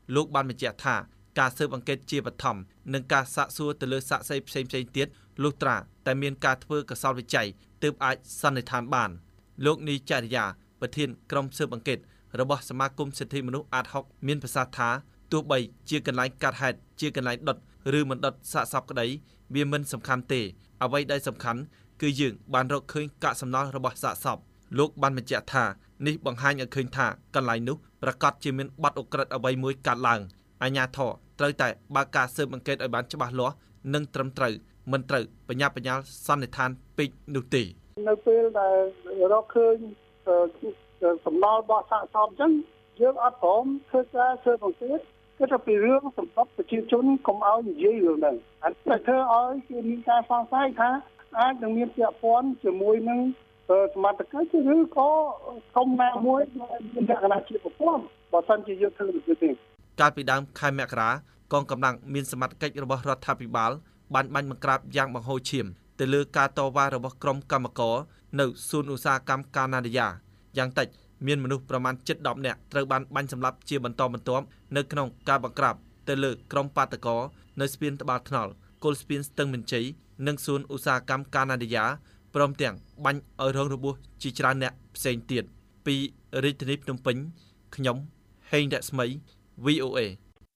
លោកបានបញ្ជាក់ថាការស៊ើបអង្កេតជាបឋមនិងការសាកសួរទៅលើសាក្សីផ្សេងៗទៀតលុះត្រាតែមានការធ្វើកសោតវិច័យទើបអាចសន្និដ្ឋានបានលោកនីចរិយាប្រធានក្រុមស៊ើបអង្កេតរបស់សមាគមសិទ្ធិមនុស្សអាតហុកមានប្រសាសន៍ថាទោះបីជាកន្លែងកាត់ហេតុជាកន្លែងដុតឬមិនដុតសាកសពក្តីវាមិនសំខាន់ទេអ្វីដែលសំខាន់គឺយើងបានរកឃើញកាកសំណល់របស់សាកសពលោកបានបញ្ជាក់ថានេះបង្ហាញឲ្យឃើញថាកន្លែងនោះប្រកាសជាមានបទឧក្រិដ្ឋអ្វីមួយកើតឡើងអាជ្ញាធរត្រូវតែបើកការស៊ើបអង្កេតឲ្យបានច្បាស់លាស់និងត្រឹមត្រូវមិនត្រូវបញ្ញាបញ្ញាលសន្និដ្ឋានពេកនោះទេនៅពេលដែលរកឃើញសំណល់របស់សាកសពអញ្ចឹងយើងអត់ព្រមធ្វើការស៊ើបអង្កេតគឺថាពីរឿងសម្បត្តិប្រជាជនកុំឲ្យនិយាយរឿងហ្នឹងអត់តែធ្វើឲ្យគេមានការសង្ស័យថាអាចនឹងមានពាក់ព័ន្ធជាមួយនឹងសមត្ថកិច្ចឬក៏ក្រុមណាមួយមានលក្ខណៈជាប្រព័ន្ធបើសិនជាយើងធ្វើដូចនេះកាលពីដើមខែមករាកងកម្លាំងមានសមត្ថកិច្ចរបស់រដ្ឋាភិបាលបានបាញ់បង្ក្រាបយ៉ាងបង្ហូរឈាមទៅលើការតវ៉ារបស់ក្រុមកម្មករនៅសួនឧស្សាហកម្មកាណាឌីយ៉ាយ៉ាងតិចមានមនុស្សប្រមាណជិតដប់នាក់ត្រូវបានបាញ់សម្លាប់ជាបន្តបន្ទាប់នៅក្នុងការបង្ក្រាបទៅលើក្រុមបាតកោនៅស្ពានត្បាល់ថ្នល់គល់ស្ពានស្ទឹងមានជ័យនិងសួនឧស្សាហកម្មកាណាឌីយ៉ាព្រមទាំងបាញ់ឲ្យរងរបួសជាច្រើនអ្នកផ្សេងទៀតពីរាជធានីភ្នំពេញខ្ញុំហេងរស្មី វី អូ เอ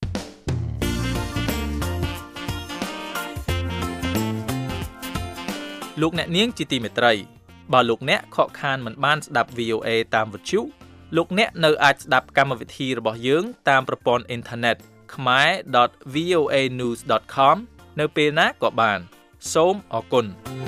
លោកអ្នកនាងជាទីមេត្រីបើលោកអ្នកខកខានមិនបានស្ដាប់ វី អូ เอ តាមវិទ្យុលោកអ្នកនៅអាចស្ដាប់កម្មវិធីរបស់យើងតាមប្រព័ន្ធអ៊ីនធឺណិត ខ្មែរ ដត វី អូ เอ ញូស ដត ខម នៅពេលណាក៏បានសូមអរគុណ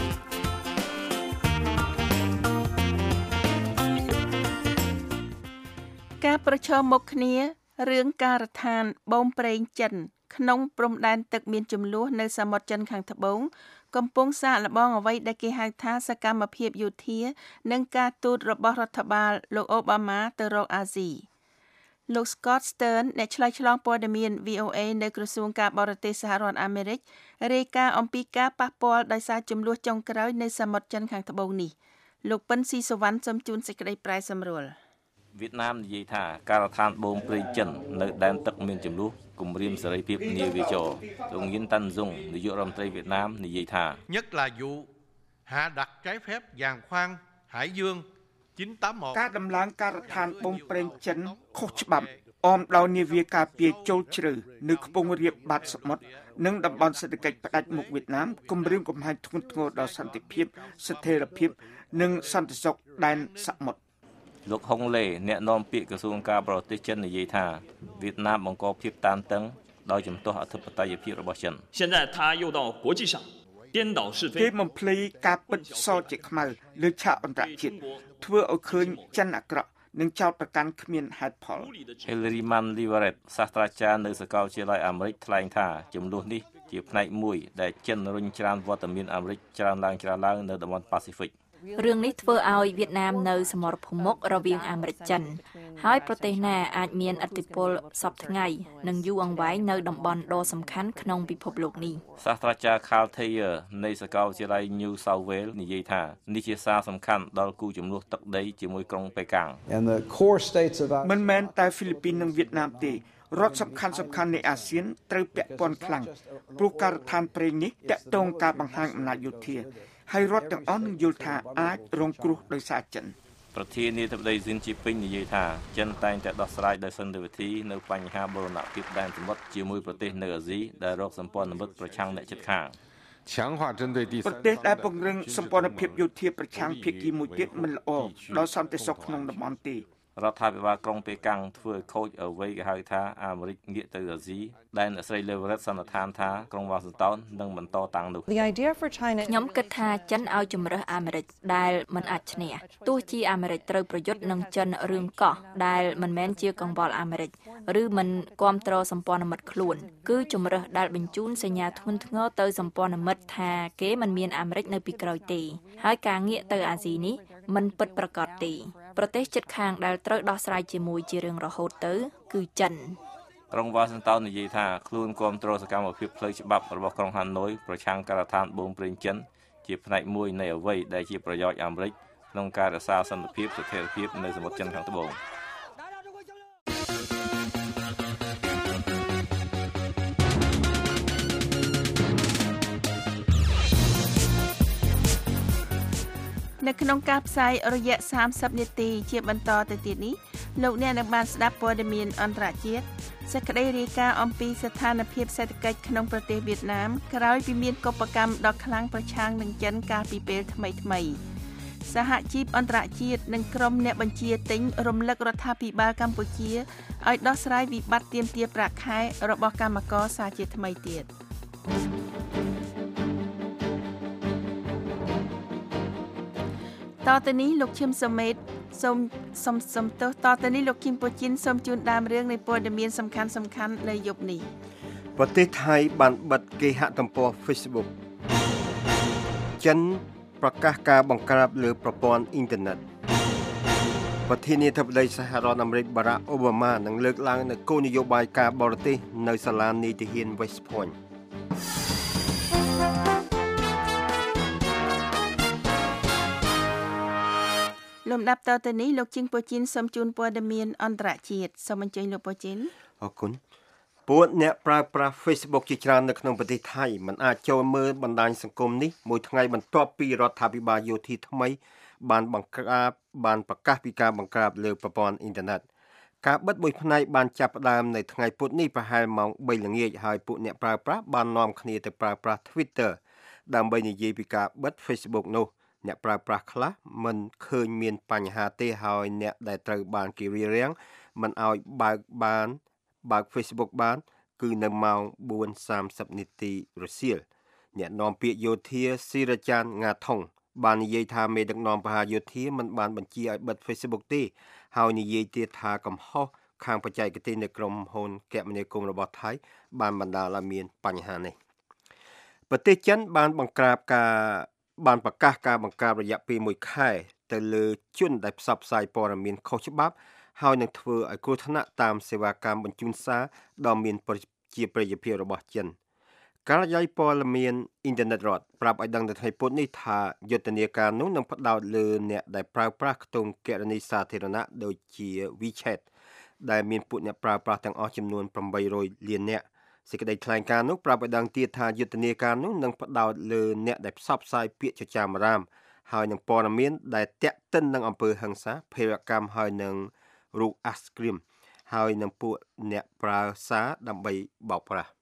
ការប្រឈមមុខគ្នារឿងការដ្ឋានបូមប្រេងចិនក្នុងព្រំដែនទឹកមានចំនួននៅសមុទ្រចិនខាងត្បូងកំពុងសាកល្បងអ្វីដែលគេហៅថាសកម្មភាពយោធានិងការទូតរបស់រដ្ឋបាលលោកអូបាម៉ាទៅរកអាស៊ីលោក Scott Stern អ្នកឆ្លើយឆ្លងព័ត៌មាន វី អូ เอ នៅក្រសួងការបរទេសសហរដ្ឋអាមេរិករាយការណ៍អំពីការប៉ះពាល់ដោយសារចំនួនចុងក្រោយនៅសមុទ្រចិនខាងត្បូងនេះលោកប៉ិនស៊ីសវណ្ណសូមជូនសេចក្តីប្រែសម្រួលវៀតណាមនិយាយថាការដ្ឋានបូមប្រេងចិននៅដែនទឹកមានចំនួនគម្រាមសេរីភាពនាវាចរលោកយិនតាន់ស៊ុងនាយករដ្ឋមន្ត្រីវៀតណាមនិយាយថា nhất là vụ hạ đặt trái phép giàn khoan Hải Dương chín tám mốt ការដំឡើងការដ្ឋានបូមប្រេងចិនខុសច្បាប់អមដោយនាវាការពារចូលជ្រៅនៅខ្ពង់រាបបាតសមុទ្រនិងតំបន់សេដ្ឋកិច្ចផ្ដាច់មុខវៀតណាមគម្រាមកំហែងធ្ងន់ធ្ងរដល់សន្តិភាពស្ថិរភាពនិងសន្តិសុខដែនសមុទ្រលោកហុងឡេអ្នកនាំពាក្យក្រសួងការបរទេសចិននិយាយថាវៀតណាមបង្កភាពតានតឹងដោយជំទាស់អធិបតេយ្យភាពរបស់ចិន现在他又到国际上颠倒是非គេបំភ្លីការពិតសជាខ្មៅលើឆាកអន្តរជាតិធ្វើឲ្យឃើញចិនអាក្រក់និងចោទប្រកាន់គ្មានហេតុផល Hillary Mann Leverett សាស្ត្រាចារ្យនៅសាកលវិទ្យាល័យអាមេរិកថ្លែងថាចំនួននេះជាផ្នែកមួយដែលចិនរុញច្រានវត្តមានអាមេរិកច្រានឡើងច្រានឡើងនៅតំបន់ប៉ាស៊ីហ្វិករឿងនេះធ្វើឲ្យវៀតណាមនៅសមរភូមិមុខរវាងអាមេរិកចិនហើយប្រទេសណាអាចមានឥទ្ធិពលសពថ្ងៃនិងយូរអង្វែងនៅតំបន់ដ៏សំខាន់ក្នុងពិភពលោកនេះសាស្ត្រាចារ្យ Carl Thayer នៃសាកលវិទ្យាល័យ New South Wales និយាយថានេះជាសារសំខាន់ដល់គូចំនួនទឹកដីជាមួយក្រុងប៉េកាំងមិនមែនតែហ្វីលីពីននិងវៀតណាមទេរដ្ឋសំខាន់សំខាន់នៃអាស៊ានត្រូវពាក់ព័ន្ធខ្លាំងព្រោះការដ្ឋានប្រេងនេះតាក់ទងការបង្ហាញអំណាចយោធាហើយរដ្ឋទាំងអស់នឹងយល់ថាអាចរងគ្រោះដោយសារចិនប្រធានាធិបតីស៊ីនជីពីងនិយាយថាចិនតែងតែដោះស្រាយដោយសន្តិវិធីនៅបញ្ហាបូរណភាពដែនសមុទ្រជាមួយប្រទេសនៅអាស៊ីដែលរកសម្ព័ន្ធមិត្តប្រឆាំងអ្នកជិតខាងប្រទេសដែលពង្រឹងសម្ព័ន្ធភាពយោធាប្រឆាំងភាគីមួយទៀតមិនល្អដល់សន្តិសុខក្នុងតំបន់ទេរដ្ឋាភិបាលក្រុងប៉េកាំងធ្វើខូចអ្វីគេហៅថាអាមេរិកងាកទៅអាស៊ីដែលអ្នកស្រី Leverett សន្និដ្ឋានថាក្រុងវ៉ាស៊ីនតោននឹងបន្តតាំងនោះខ្ញុំគិតថាចិនឲ្យជំរើសអាមេរិកដែលមិនអាចឈ្នះទោះជាអាមេរិកត្រូវប្រយុទ្ធនឹងចិនរឿងកោះដែលមិនមែនជាកង្វល់អាមេរិកឬមិនគ្រប់គ្រងសម្ព័ន្ធមិត្តខ្លួនគឺជំរើសដែលបញ្ជូនសញ្ញាធ្ងន់ធ្ងរទៅសម្ព័ន្ធមិត្តថាគេមិនមានអាមេរិកនៅពីក្រោយទេហើយការងាកទៅអាស៊ីនេះមិនពិតប្រាកដទេប្រទេសជិតខាងដែលត្រូវដោះស្រាយជាមួយជារឿងរហូតទៅគឺចិនក្រុងវ៉ាស៊ីនតោននិយាយថាខ្លួនគ្រប់គ្រងសកម្មភាពផ្លូវច្បាប់របស់ក្រុងហាណូយប្រឆាំងការដ្ឋានបូមប្រេងចិនជាផ្នែកមួយនៃអ្វីដែលជាប្រយោជន៍អាមេរិកក្នុងការរក្សាសន្តិភាពស្ថិរភាពនៅសមុទ្រចិនខាងត្បូងនៅក្នុងការផ្សាយរយៈសាមសិបនាទីជាបន្តទៅទៀតនេះលោកអ្នកនឹងបានស្ដាប់ព័ត៌មានអន្តរជាតិសេចក្តីរាយការណ៍អំពីស្ថានភាពសេដ្ឋកិច្ចក្នុងប្រទេសវៀតណាមក្រោយពីមានកុបកម្មដ៏ខ្លាំងប្រឆាំងនឹងចិនកាលពីពេលថ្មីៗសហជីពអន្តរជាតិនិងក្រុមអ្នកបញ្ជាទិញរំលឹករដ្ឋាភិបាលកម្ពុជាឲ្យដោះស្រាយវិបត្តិទាមទារប្រាក់ខែរបស់កម្មករសារជាថ្មីទៀតតទៅនេះលោកឈឹមសុមេតសូមសូមសូមទោសតទៅនេះលោកគឹមពូជីនសូមជូនដើមរឿងនៃព័ត៌មានសំខាន់សំខាន់នៅយប់នេះប្រទេសថៃបានបិទគេហទំព័រ Facebook ចិនប្រកាសការបង្ក្រាបលើប្រព័ន្ធអ៊ីនធឺណិតប្រធានាធិបតីសហរដ្ឋអាមេរិកបារ៉ាក់អូបាម៉ានឹងលើកឡើងនូវគោលនយោបាយការបរទេសនៅសាលានីតិហ៊ាន West Point លំដាប់តទៅនេះលោកជីងពូជីនសូមជូនព័ត៌មានអន្តរជាតិសូមអញ្ជើញលោកពូជីនអរគុណពួកអ្នកប្រើប្រាស់ Facebook ជាច្រើននៅក្នុងប្រទេសថៃមិនអាចចូលមើលបណ្ដាញសង្គមនេះមួយថ្ងៃបន្ទាប់ពីរដ្ឋាភិបាលយោធាថ្មីបានបង្ក្រាបបានប្រកាសពីការបង្ក្រាបលើប្រព័ន្ធអ៊ីនធឺណិតការបិទមួយផ្នែកបានចាប់ផ្ដើមនៅថ្ងៃពុធនេះប្រហែលម៉ោងបីល្ងាចហើយពួកអ្នកប្រើប្រាស់បាននាំគ្នាទៅប្រើប្រាស់ Twitter ដើម្បីនិយាយពីការបិទ Facebook នោះអ្នកប្រើប្រាស់ខ្លះមិនឃើញមានបញ្ហាទេហើយអ្នកដែលត្រូវបានគេរារាំងមិនឲ្យបើកបានបើក Facebook បានគឺនៅម៉ោងបួនសាមសិបនាទីរសៀលអ្នកនាំពាក្យយោធាស៊ីរចានងាថុងបាននិយាយថាមេដឹកនាំបហាយោធាមិនបានបញ្ជាឲ្យបិទ Facebook ទេហើយនិយាយទៀតថាកំហុសខាងបច្ចេកទេសនៃក្រុមហ៊ុនគមនាគមន៍របស់ថៃបានបណ្ដាលឲ្យមានបញ្ហានេះប្រទេសចិនបានបង្ក្រាបការបានប្រកាសការបង្ក្រាបរយៈពេលមួយខែទៅលើជនដែលផ្សព្វផ្សាយព័ត៌មានខុសច្បាប់ហើយនឹងធ្វើឲ្យគ្រោះថ្នាក់តាមសេវាកម្មបញ្ជូនសារដ៏មានប្រជាប្រិយភាពរបស់ចិនការិយាល័យព័ត៌មានអ៊ីនធឺណិតរដ្ឋប្រាប់ឲ្យដឹងនៅថ្ងៃពុធនេះថាយុទ្ធនាការនោះនឹងផ្ដោតលើអ្នកដែលប្រើប្រាស់ខ្ទង់គណនីសាធារណៈដូចជា WeChat ដែលមានពួកអ្នកប្រើប្រាស់ទាំងអស់ចំនួនប្រាំបីរយលាននាក់សេចក្តីថ្លែងការណ៍នោះប្រាប់ឲ្យដឹងទៀតថាយុទ្ធនាការនោះនឹងផ្ដោតលើអ្នកដែលផ្សព្វផ្សាយពាក្យចចាមអារាមហើយនឹងព័ត៌មានដែលទាក់ទិននឹងអំពើហិង្សាភេរវកម្មហើយនឹងរូបអាសគ្រីមហើយនឹងពួកអ្នកប្រើសារដើម្បីបោកប្រាស់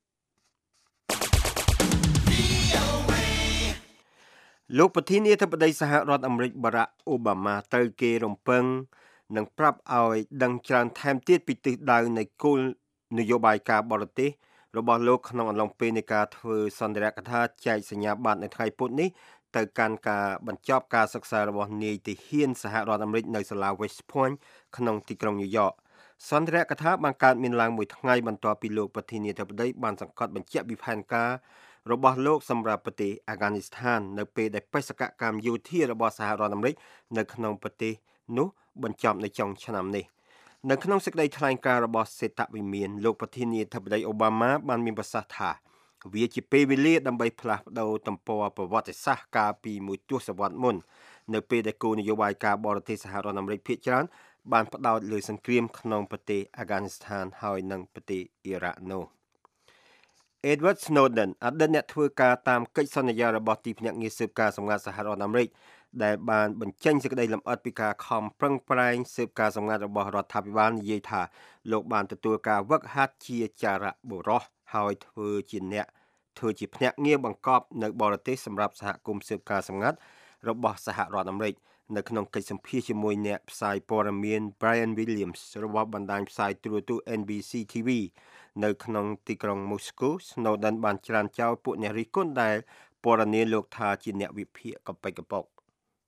លោកប្រធានាធិបតីសហរដ្ឋអាមេរិកបារ៉ាក់អូបាម៉ាត្រូវគេរំពឹងនឹងប្រាប់ឲ្យដឹងច្រើនថែមទៀតពីទិសដៅនៃគោលនយោបាយការបរទេសរបស់លោកក្នុងអំឡុងពេលនៃការធ្វើសន្ទរកថាចែកសញ្ញាបត្រនៅថ្ងៃពុធនេះទៅកាន់ការបញ្ចប់ការសិក្សារបស់នាយទាហានសហរដ្ឋអាមេរិកនៅសាលា West Point ក្នុងទីក្រុងញូវយ៉កសន្ទរកថាបានកើតមានឡើងមួយថ្ងៃបន្ទាប់ពីលោកប្រធានាធិបតីបានសង្កត់បញ្ជាក់ពីផែនការរបស់លោកសម្រាប់ប្រទេសអាហ្គានីស្ថាននៅពេលដែលបេសកកម្មយោធារបស់សហរដ្ឋអាមេរិកនៅក្នុងប្រទេសនោះបញ្ចប់នៅចុងឆ្នាំនេះនៅក្នុងសេចក្តីថ្លែងការណ៍របស់សេតវិមានលោកប្រធានាធិបតីអូបាម៉ាបានមានប្រសាសន៍ថាវាជាពេលវេលាដើម្បីផ្លាស់ប្ដូរទំព័រប្រវត្តិសាស្ត្រកាលពីមួយទសវត្សរ៍មុននៅពេលដែលគោលនយោបាយការបរទេសសហរដ្ឋអាមេរិកភាគច្រើនបានផ្ដោតលើសង្គ្រាមក្នុងប្រទេសអាហ្គានីស្ថានហើយនិងប្រទេសអ៊ីរ៉ាក់នោះ Edward Snowden អតីតអ្នកធ្វើការតាមកិច្ចសន្យារបស់ទីភ្នាក់ងារស៊ើបការសម្ងាត់សហរដ្ឋអាមេរិកដែលបានបញ្ចេញសេចក្តីលម្អិតពីការខំប្រឹងប្រែងស៊ើបការសម្ងាត់របស់រដ្ឋាភិបាលនិយាយថាលោកបានទទួលការវឹកហាត់ជាចារៈបុរសហើយធ្វើជាអ្នកធ្វើជាភ្នាក់ងារបង្កប់នៅបរទេសសម្រាប់សហគមន៍ស៊ើបការសម្ងាត់របស់សហរដ្ឋអាមេរិកនៅក្នុងកិច្ចសម្ភាសជាមួយអ្នកផ្សាយព័ត៌មាន Brian Williams របស់បណ្ដាញផ្សាយទូរទស្សន៍ N B C T V នៅក្នុងទីក្រុង Moscow Snowden បានច្រានចោលពួកអ្នករិះគន់ដែលពណ៌នាលោកថាជាអ្នកវិភាគកំពេចកំពក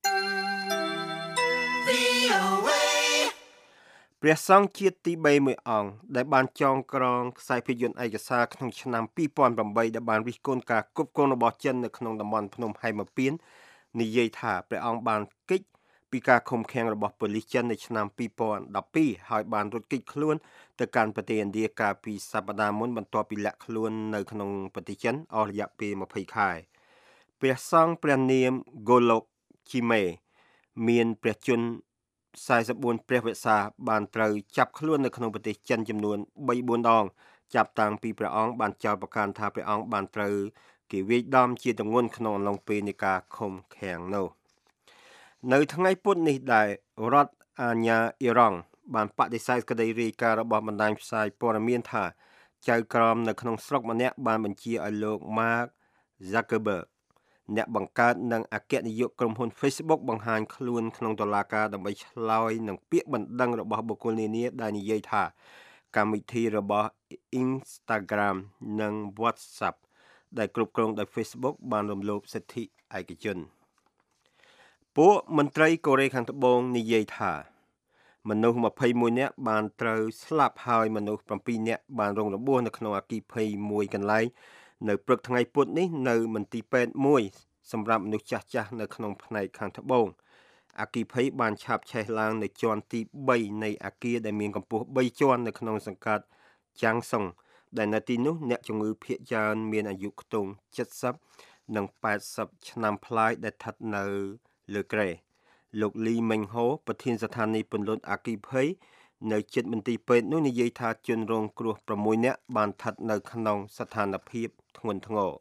ព្រះសង្ឃជាតិទីបីមួយអង្គដែលបានចងក្រងខ្សែភាពយន្តឯកសារក្នុងឆ្នាំពីរពាន់ប្រាំបីដែលបានរិះគន់ការគប់គងរបស់ចិននៅក្នុងតំបន់ភ្នំហែមពៀននិយាយថាព្រះអង្គបានគេចពីការឃុំឃាំងរបស់ប៉ូលីសចិននៅឆ្នាំពីរពាន់ដប់ពីរហើយបានរត់គេចខ្លួនទៅកាន់ប្រទេសឥណ្ឌាកាលពីសប្តាហ៍មុនបន្ទាប់ពីលាក់ខ្លួននៅក្នុងប្រទេសចិនអស់រយៈពេលម្ភៃខែព្រះសង្ឃព្រះនាម Golok Chime មានព្រះជន្មសែនបួនព្រះវស្សាបានត្រូវចាប់ខ្លួននៅក្នុងប្រទេសចិនចំនួនបីបួនដងចាប់តាំងពីព្រះអង្គបានចោទប្រកាន់ថាព្រះអង្គបានត្រូវគេវាយដំជាទម្ងន់ក្នុងអំឡុងពេលនៃការឃុំឃាំងនោះនៅថ្ងៃពុធនេះដែររដ្ឋអាជ្ញាអ៊ីរ៉ង់បានបដិសេធក្តីរាយការណ៍របស់បណ្ដាញផ្សាយព័ត៌មានថាចៅក្រមនៅក្នុងស្រុកម្នាក់បានបញ្ជាឲ្យលោក Mark Zuckerberg អ្នកបង្កើតនិងអគ្គនាយកក្រុមហ៊ុន Facebook បង្ហាញខ្លួនក្នុងតុលាការដើម្បីឆ្លើយនឹងពាក្យបណ្ដឹងរបស់បុគ្គលនានាដែលនិយាយថាកម្មវិធីរបស់ Instagram និង WhatsApp ដែលគ្រប់គ្រងដោយ Facebook បានរំលោភសិទ្ធិឯកជនពួកមន្ត្រីកូរ៉េខាងត្បូងនិយាយថាមនុស្សยี่สิบเอ็ดនាក់បានត្រូវស្លាប់ហើយមនុស្សเจ็ดនាក់បានរងរបួសនៅក្នុងអគ្គិភ័យមួយកន្លែងនៅព្រឹកថ្ងៃពុធនេះនៅមន្ទីរពេទ្យមួយសម្រាប់មនុស្សចាស់ចាស់នៅក្នុងផ្នែកខាងត្បូងអគ្គិភ័យបានឆាបឆេះឡើងនៅជាន់ទី3នៃអគារដែលមានកម្ពស់3ជាន់នៅក្នុងសង្កាត់ចាំងសុងដែលនៅទីនោះអ្នកជំងឺភាគច្រើនមានអាយុខ្ទង់seventyនិងeightyឆ្នាំប្លាយដែលស្ថិតនៅលើគ្រែលោកលីមេងហូប្រធានស្ថានីយ៍ពន្លត់អគ្គិភ័យនៅជិតមន្ទីរពេទ្យនោះនិយាយថាជនរងគ្រោះsixនាក់បានស្ថិតនៅក្នុងស្ថានភាពធ្ងន់ធ្ងរ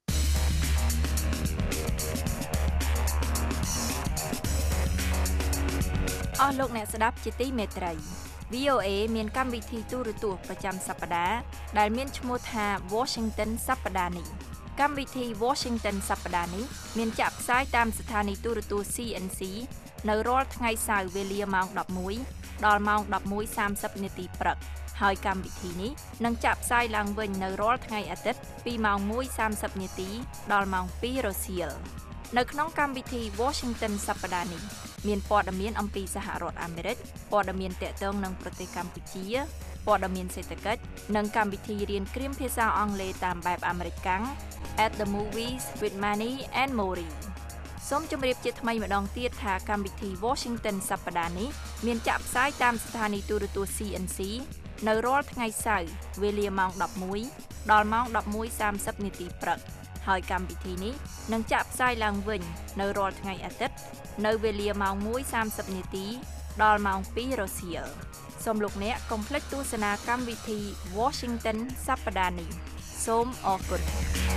អស់លោកអ្នកស្ដាប់ជាទីមេត្រី វី អូ เอ មានកម្មវិធីទូរទស្សន៍ប្រចាំសប្តាហ៍ដែលមានឈ្មោះថា Washington សប្តាហ៍នេះកម្មវិធី Washington សប្តាហ៍នេះមានចាក់ផ្សាយតាមស្ថានីយ៍ទូរទស្សន៍ ซี เอ็น ซี នៅរាល់ថ្ងៃសៅរ៍វេលាម៉ោងelevenដល់ម៉ោងeleven thirtyនាទីព្រឹកហើយកម្មវិធីនេះនឹងចាក់ផ្សាយឡើងវិញនៅរាល់ថ្ងៃអាទិត្យពីម៉ោងone thirtyនាទីដល់ម៉ោងtwoរសៀលនៅក្នុងកម្មវិធី Washington សប្តាហ៍នេះមានព័ត៌មានអំពីសហរដ្ឋអាមេរិកព័ត៌មានទាក់ទងនឹងប្រទេសកម្ពុជាព័ត៌មានសេដ្ឋកិច្ចនិងកម្មវិធីរៀនគ្រាមភាសាអង់គ្លេសតាមបែបអាមេរិកកាំង At the Movies with Manny and Mori សូមជម្រាបជាថ្មីម្ដងទៀតថាកម្មវិធី Washington សប្តាហ៍នេះមានចាក់ផ្សាយតាមស្ថានីយ៍ទូរទស្សន៍ ซี เอ็น ซี នៅរាល់ថ្ងៃសៅរ៍វេលាម៉ោងelevenដល់ម៉ោងeleven thirtyនាទីព្រឹកហើយកម្មវិធីនេះនឹងចាក់ផ្សាយឡើងវិញនៅរាល់ថ្ងៃអាទិត្យនៅវេលាម៉ោងone thirtyនាទីដល់ម៉ោងtwoរសៀលសូមលោកអ្នកកុំភ្លេចទស្សនាកម្មវិធី Washington សប្តាហ៍នេះសូមអរគុណ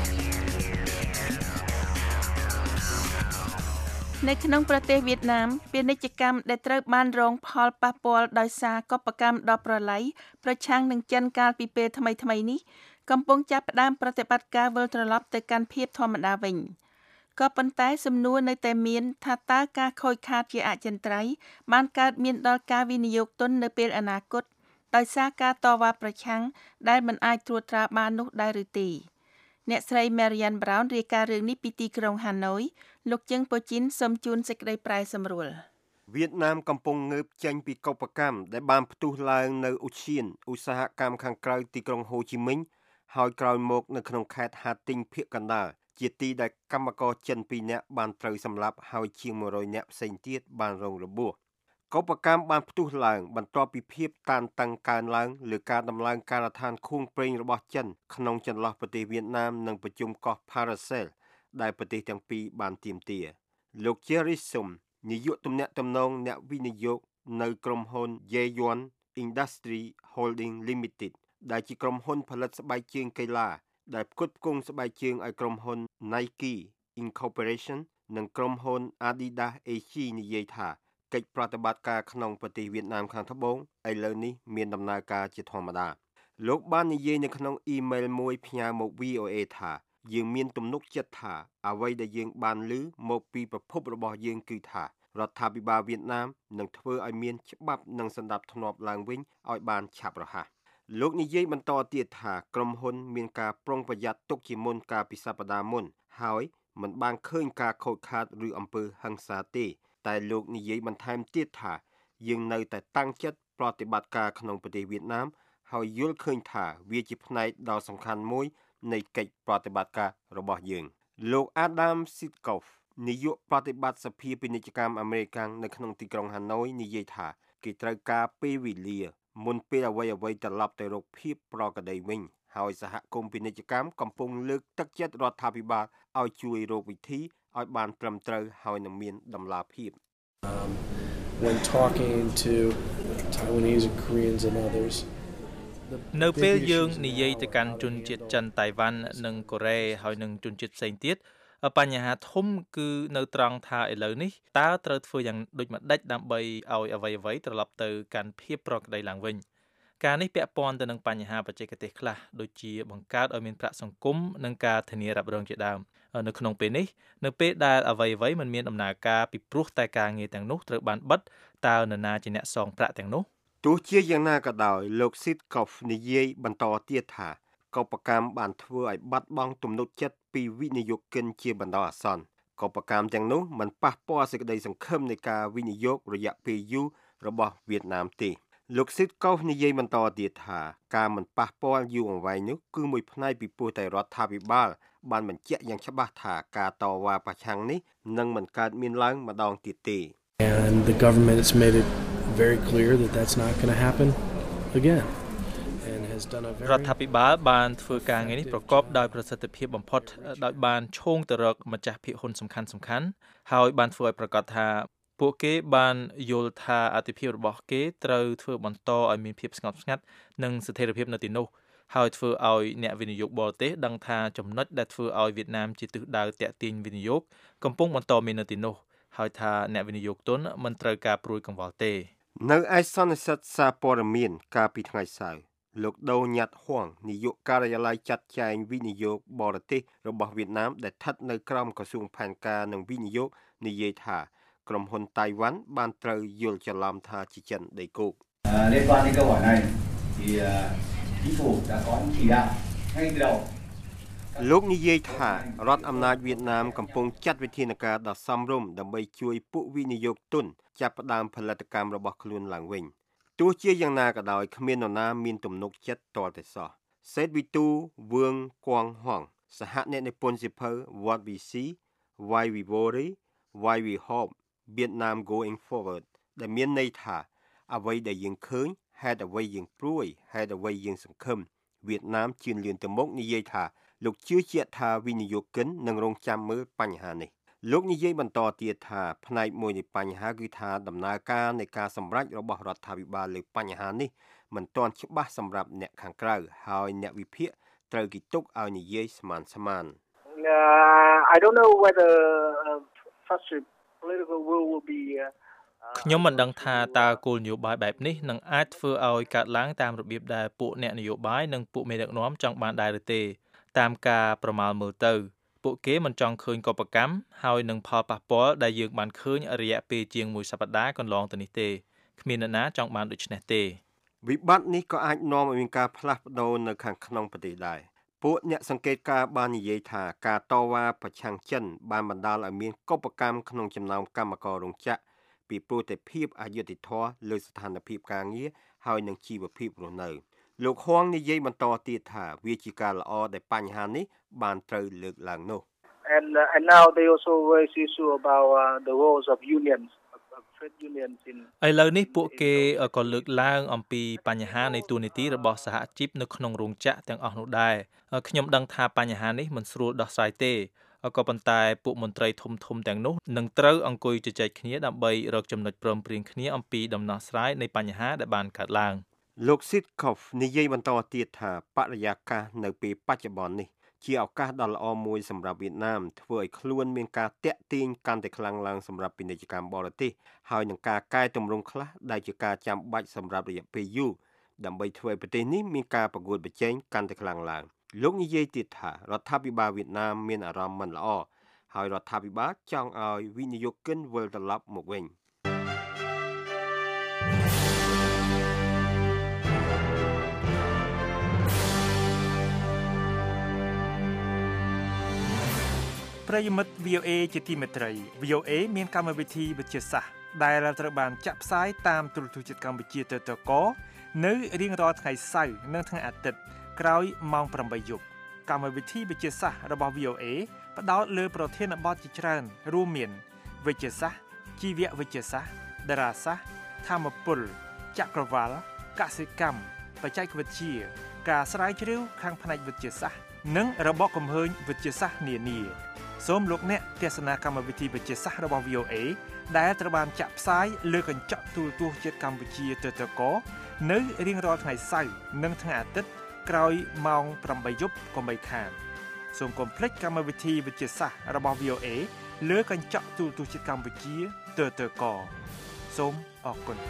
នៅក្នុងប្រទេសវៀតណាមពាណិជ្ជកម្មដែលត្រូវបានរងផលប៉ះពាល់ដោយសារកុបកម្មដ៏ប្រឡ័យប្រឆាំងនឹងចិនកាលពីពេលថ្មីៗនេះកំពុងចាប់ផ្ដើមប្រតិបត្តិការវិលត្រឡប់ទៅកាន់ភាពធម្មតាវិញក៏ប៉ុន្តែសំណួរនៅតែមានថាតើការខូចខាតជាអចិន្ត្រៃយ៍បានកើតមានដល់ការវិនិយោគទុននៅពេលអនាគតដោយសារការតវ៉ាប្រឆាំងដែលមិនអាចត្រួតត្រាបាននោះដែរឬទេអ្នកស្រី Marian Brown រាយការណ៍រឿងនេះពីទីក្រុង Hanoi លោកជឹងប៉ូជីនសូមជូនសេចក្តីប្រែសម្រួលវៀតណាមកំពុងងើបចេញពីកុបកម្មដែលបានផ្ទុះឡើងនៅឧឈានឧស្សាហកម្មខាងក្រៅទីក្រុងហូជីមិញហើយក្រោយមកនៅក្នុងខេត្តហាទីងភាគកណ្ដាលជាទីដែលកម្មករចិនtwoនាក់បានត្រូវសម្លាប់ហើយជាងone hundredនាក់ផ្សេងទៀតបានរងរបួសកុបកម្មបានផ្ទុះឡើងបន្ទាប់ពីភាពតានតឹងកើនឡើងលើការដំឡើងការដ្ឋានខួងប្រេងរបស់ចិនក្នុងចន្លោះប្រទេសវៀតណាមនិងប្រជុំកោះ Paracel ដែលប្រទេសទាំងពីរបានទាមទារលោក Jerry Sum នាយកទំនាក់ទំនងអ្នកវិនិយោគនៅក្រុមហ៊ុន Yeon Industry Holding Limited ដែលជាក្រុមហ៊ុនផលិតស្បែកជើងកីឡាដែលផ្គត់ផ្គង់ស្បែកជើងឲ្យក្រុមហ៊ុន Nike Incorporation និងក្រុមហ៊ុន Adidas ây gi និយាយថាកិច្ចប្រតិបត្តិការក្នុងប្រទេសវៀតណាមខាងត្បូងឥឡូវនេះមានដំណើរការជាធម្មតាលោកបាននិយាយនៅក្នុងអ៊ីមែលមួយផ្ញើមក វី អូ เอ ថាយើងមានទំនុកចិត្តថាអ្វីដែលយើងបានឮមកពីប្រភពរបស់យើងគឺថារដ្ឋាភិបាលវៀតណាមនឹងធ្វើឲ្យមានច្បាប់និងសណ្ដាប់ធ្នាប់ឡើងវិញឲ្យបានឆាប់រហ័សលោកនិយាយបន្តទៀតថាក្រុមហ៊ុនមានការប្រុងប្រយ័ត្នទុកជាមុនកាលពីសប្តាហ៍មុនហើយមិនបានឃើញការខូចខាតឬអំពើហិង្សាទេតែលោកនិយាយបន្ថែមទៀតថាយើងនៅតែតាំងចិត្តប្រតិបត្តិការក្នុងប្រទេសវៀតណាមហើយយល់ឃើញថាវាជាផ្នែកដ៏សំខាន់មួយនៃកិច្ចប្រតិបត្តិការរបស់យើងលោក Adam Sitkoff នាយកប្រតិបត្តិសភាពាណិជ្ជកម្មអាមេរិកនៅក្នុងទីក្រុង Hanoi និយាយថាគេត្រូវការពេលវេលាមុនពេលអ្វីអ្វីត្រឡប់ទៅរកភាពប្រក្រតីវិញហើយសហគមន៍ពាណិជ្ជកម្មកំពុងលើកទឹកចិត្តរដ្ឋាភិបាលឲ្យជួយរកវិធីឲ្យបានត្រឹមត្រូវហើយនឹងមានតម្លាភាព um, when talking to Taiwanese and Koreans and others នៅពេលយើងនិយាយទៅកាន់ជនជាតិចិនតៃវ៉ាន់និងកូរ៉េហើយនិងជនជាតិផ្សេងទៀតបញ្ហាធំគឺនៅត្រង់ថាឥឡូវនេះតើត្រូវធ្វើយ៉ាងដូចម្តេចដើម្បីឲ្យអ្វីៗត្រឡប់ទៅកាន់ភាពប្រក្រតីឡើងវិញការនេះពាក់ព័ន្ធទៅនឹងបញ្ហាបច្ចេកទេសខ្លះដូចជាបង្កើតឲ្យមានប្រាក់សង្គមនិងការធានារ៉ាប់រងជាដើមនៅក្នុងពេលនេះនៅពេលដែលអ្វីៗមិនមានដំណើរការពីព្រោះតែការងារទាំងនោះត្រូវបានបិទតើនរណាជាអ្នកសងប្រាក់ទាំងនោះទោះជាយ៉ាងណាក៏ដោយលោកស៊ីតកូវនិយាយបន្តទៀតថាកោបកម្មបានធ្វើឲ្យបាត់បង់ទំនុកចិត្តពីវិនិយោគិនជាបណ្ដោះអាសន្នកោបកម្មទាំងនោះមិនប៉ះពាល់សេចក្តីសង្ឃឹមនៃការវិនិយោគរយៈពេលយូររបស់វៀតណាមទេលោកស៊ីតកូវនិយាយបន្តទៀតថាការមិនប៉ះពាល់យូរអង្វែងនោះគឺមួយផ្នែកពីព្រោះតែរដ្ឋាភិបាលបានបញ្ជាក់យ៉ាងច្បាស់ថាការតវ៉ាប្រឆាំងនេះនឹងមិនកើតមានឡើងម្ដងទៀតទេ And the government has made it very clear that that's not going to happen again and has done a very រដ្ឋាភិបាលបានធ្វើការងារនេះប្រកបដោយប្រសិទ្ធភាពបំផុតដោយបានឈោងទៅរកម្ចាស់ភាគហ៊ុនសំខាន់សំខាន់ហើយបានធ្វើឲ្យប្រកាសថាពួកគេបានយល់ថាអធិភាពរបស់គេត្រូវធ្វើបន្តឲ្យមានភាពស្ងប់ស្ងាត់និងស្ថិរភាពនៅទីនោះហើយធ្វើឲ្យអ្នកវិនិយោគបរទេសដឹងថាចំណុចដែលធ្វើឲ្យវៀតណាមជាទិសដៅតាក់ទាញវិនិយោគកំពុងបន្តមាននៅទីនោះហើយថាអ្នកវិនិយោគទុនមិនត្រូវការព្រួយកង្វល់ទេនៅឯសន្និសីទសារព័ត៌មានកាលពីថ្ងៃសៅរ៍លោកដូញ៉ាត់ហួងនាយកការិយាល័យចាត់ចែងវិនិយោគបរទេសរបស់វៀតណាមដែលស្ថិតនៅក្រោមក្រសួងផែនការនិងវិនិយោគនិយាយថាក្រុមហ៊ុនតៃវ៉ាន់បានត្រូវយល់ច្រឡំថាជាចិនដីគោក Liên quan đến câu hỏi này thì chính phủ đã có chỉ đạo ngay từ đầu លោកនិយាយថារដ្ឋអំណាចវៀតណាមកំពុងចាត់វិធានការដ៏សមរម្យដើម្បីជួយពួកវិនិយោគទុនចាប់ផ្ដើមផលិតកម្មរបស់ខ្លួនឡើងវិញទោះជាយ៉ាងណាក៏ដោយគ្មាននរណាមានទំនុកចិត្តទាល់តែសោះសេតវីទូវឿងគួងហងសហអ្នកនិពន្ធសៀវភៅ What We See Why We Worry Why We Hope Vietnam Going Forward ដែលមានន័យថាអ្វីដែលយើងឃើញហេតុអ្វីយើងព្រួយហេតុអ្វីយើងសង្ឃឹមវៀតណាមជឿនលឿនទៅមុខនិយាយថាលោកជឿជាក់ថាវិនិយោគិននឹងរងចាំមើលបញ្ហានេះលោកនិយាយបន្តទៀតថាផ្នែកមួយនៃបញ្ហាគឺថាដំណើរការនៃការសម្រេចរបស់រដ្ឋាភិបាលលើបញ្ហានេះមិនទាន់ច្បាស់សម្រាប់អ្នកខាងក្រៅហើយអ្នកវិភាគត្រូវគេទុកឲ្យនិយាយស្មានស្មាន I don't know whether uh, such a political will will be uh, ខ្ញុំមិនដឹងថាតើគោលនយោបាយបែបនេះនឹងអាចធ្វើឲ្យកើតឡើងតាមរបៀបដែលពួកអ្នកនយោបាយនិងពួកមេដឹកនាំចង់បានដែរឬទេតាមការប្រមាលមើលទៅពួកគេមិនចង់ឃើញកុបកម្មហើយនឹងផលប៉ះពាល់ដែលយើងបានឃើញរយៈពេលជាងមួយសប្តាហ៍កន្លងទៅនេះទេគ្មាននរណាចង់បានដូច្នេះទេវិបត្តិនេះក៏អាចនាំឲ្យមានការផ្លាស់ប្ដូរនៅខាងក្នុងប្រទេសដែរពួកអ្នកសង្កេតការណ៍បាននិយាយថាការតវ៉ាប្រឆាំងចិនបានបណ្ដាលឲ្យមានកុបកម្មក្នុងចំណោមកម្មកររោងចក្រពីព្រោះតែភាពអយុត្តិធម៌លើស្ថានភាពការងារហើយនឹងជីវភាពរស់នៅលោកហួងនិយាយបន្តទៀតថាវាជាការល្អដែលបញ្ហានេះបានត្រូវលើកឡើងនោះ and uh, and now they also raise issue about uh, the roles of unions of trade unions in ឥឡូវនេះពួកគេក៏លើកឡើងអំពីបញ្ហានៃទូនីតិរបស់សហជីពនៅក្នុងរោងចក្រទាំងអស់នោះដែរខ្ញុំដឹងថាបញ្ហានេះមិនស្រួលដោះស្រាយទេក៏ប៉ុន្តែពួកមន្ត្រីធំធំទាំងនោះនឹងត្រូវអង្គុយជជែកគ្នាដើម្បីរកចំណុចព្រមព្រៀងគ្នាអំពីដំណោះស្រាយនៃបញ្ហាដែលបានកើតឡើងលោកស៊ីតកូវនិយាយបន្តទៀតថាបរិយាកាសនៅពេលបច្ចុប្បន្ននេះជាឱកាសដ៏ល្អមួយសម្រាប់វៀតណាមធ្វើឲ្យខ្លួនមានការតាក់ទាញកាន់តែខ្លាំងឡើងសម្រាប់ពាណិជ្ជកម្មបរទេសហើយនឹងការកែតម្រង់ខ្លះដែលជាការចាំបាច់សម្រាប់រយៈពេលយូរដើម្បីធ្វើឲ្យប្រទេសនេះមានការប្រកួតប្រជែងកាន់តែខ្លាំងឡើងលោកនិយាយទៀតថារដ្ឋាភិបាលវៀតណាមមានអារម្មណ៍មិនល្អហើយរដ្ឋាភិបាលចង់ឲ្យវិនិយោគិនវិលត្រឡប់មកវិញប្រិយមិត្ត វី អូ เอ ជាទីមេត្រី វី អូ เอ មានកម្មវិធីវិទ្យាសាស្ត្រដែលត្រូវបានចាក់ផ្សាយតាមទូរទស្សន៍ជាតិកម្ពុជាទៅតកនៅរៀងរាល់ថ្ងៃសៅរ៍និងថ្ងៃអាទិត្យក្រោយម៉ោងប្រាំបីយប់កម្មវិធីវិទ្យាសាស្ត្ររបស់ វី អូ เอ ផ្ដោតលើប្រធានបទជាច្រើនរួមមានវិទ្យាសាស្ត្រជីវវិទ្យាសាស្ត្រតារាសាស្ត្រធម្មពលចក្រវាលកសិកម្មបច្ចេកវិទ្យាការស្រាវជ្រាវខាងផ្នែកវិទ្យាសាស្ត្រនិងរបបកំហើញវិទ្យាសាស្ត្រនានាសូមលោកអ្នកទស្សនាកម្មវិធីវិទ្យាសាស្ត្ររបស់ វី អូ เอ ដែលត្រូវបានចាក់ផ្សាយលើកញ្ចក់ទូរទស្សន៍ជាតិកម្ពុជាទៅតកនៅរៀងរាល់ថ្ងៃសៅរ៍និងថ្ងៃអាទិត្យក្រោយម៉ោងប្រាំបីយប់កុំបីខានសូមកុំភ្លេចកម្មវិធីវិទ្យាសាស្ត្ររបស់ វី អូ អេ លើកញ្ចក់ទូរទស្សន៍ជាតិកម្ពុជាទើទើកសូមអរគុណ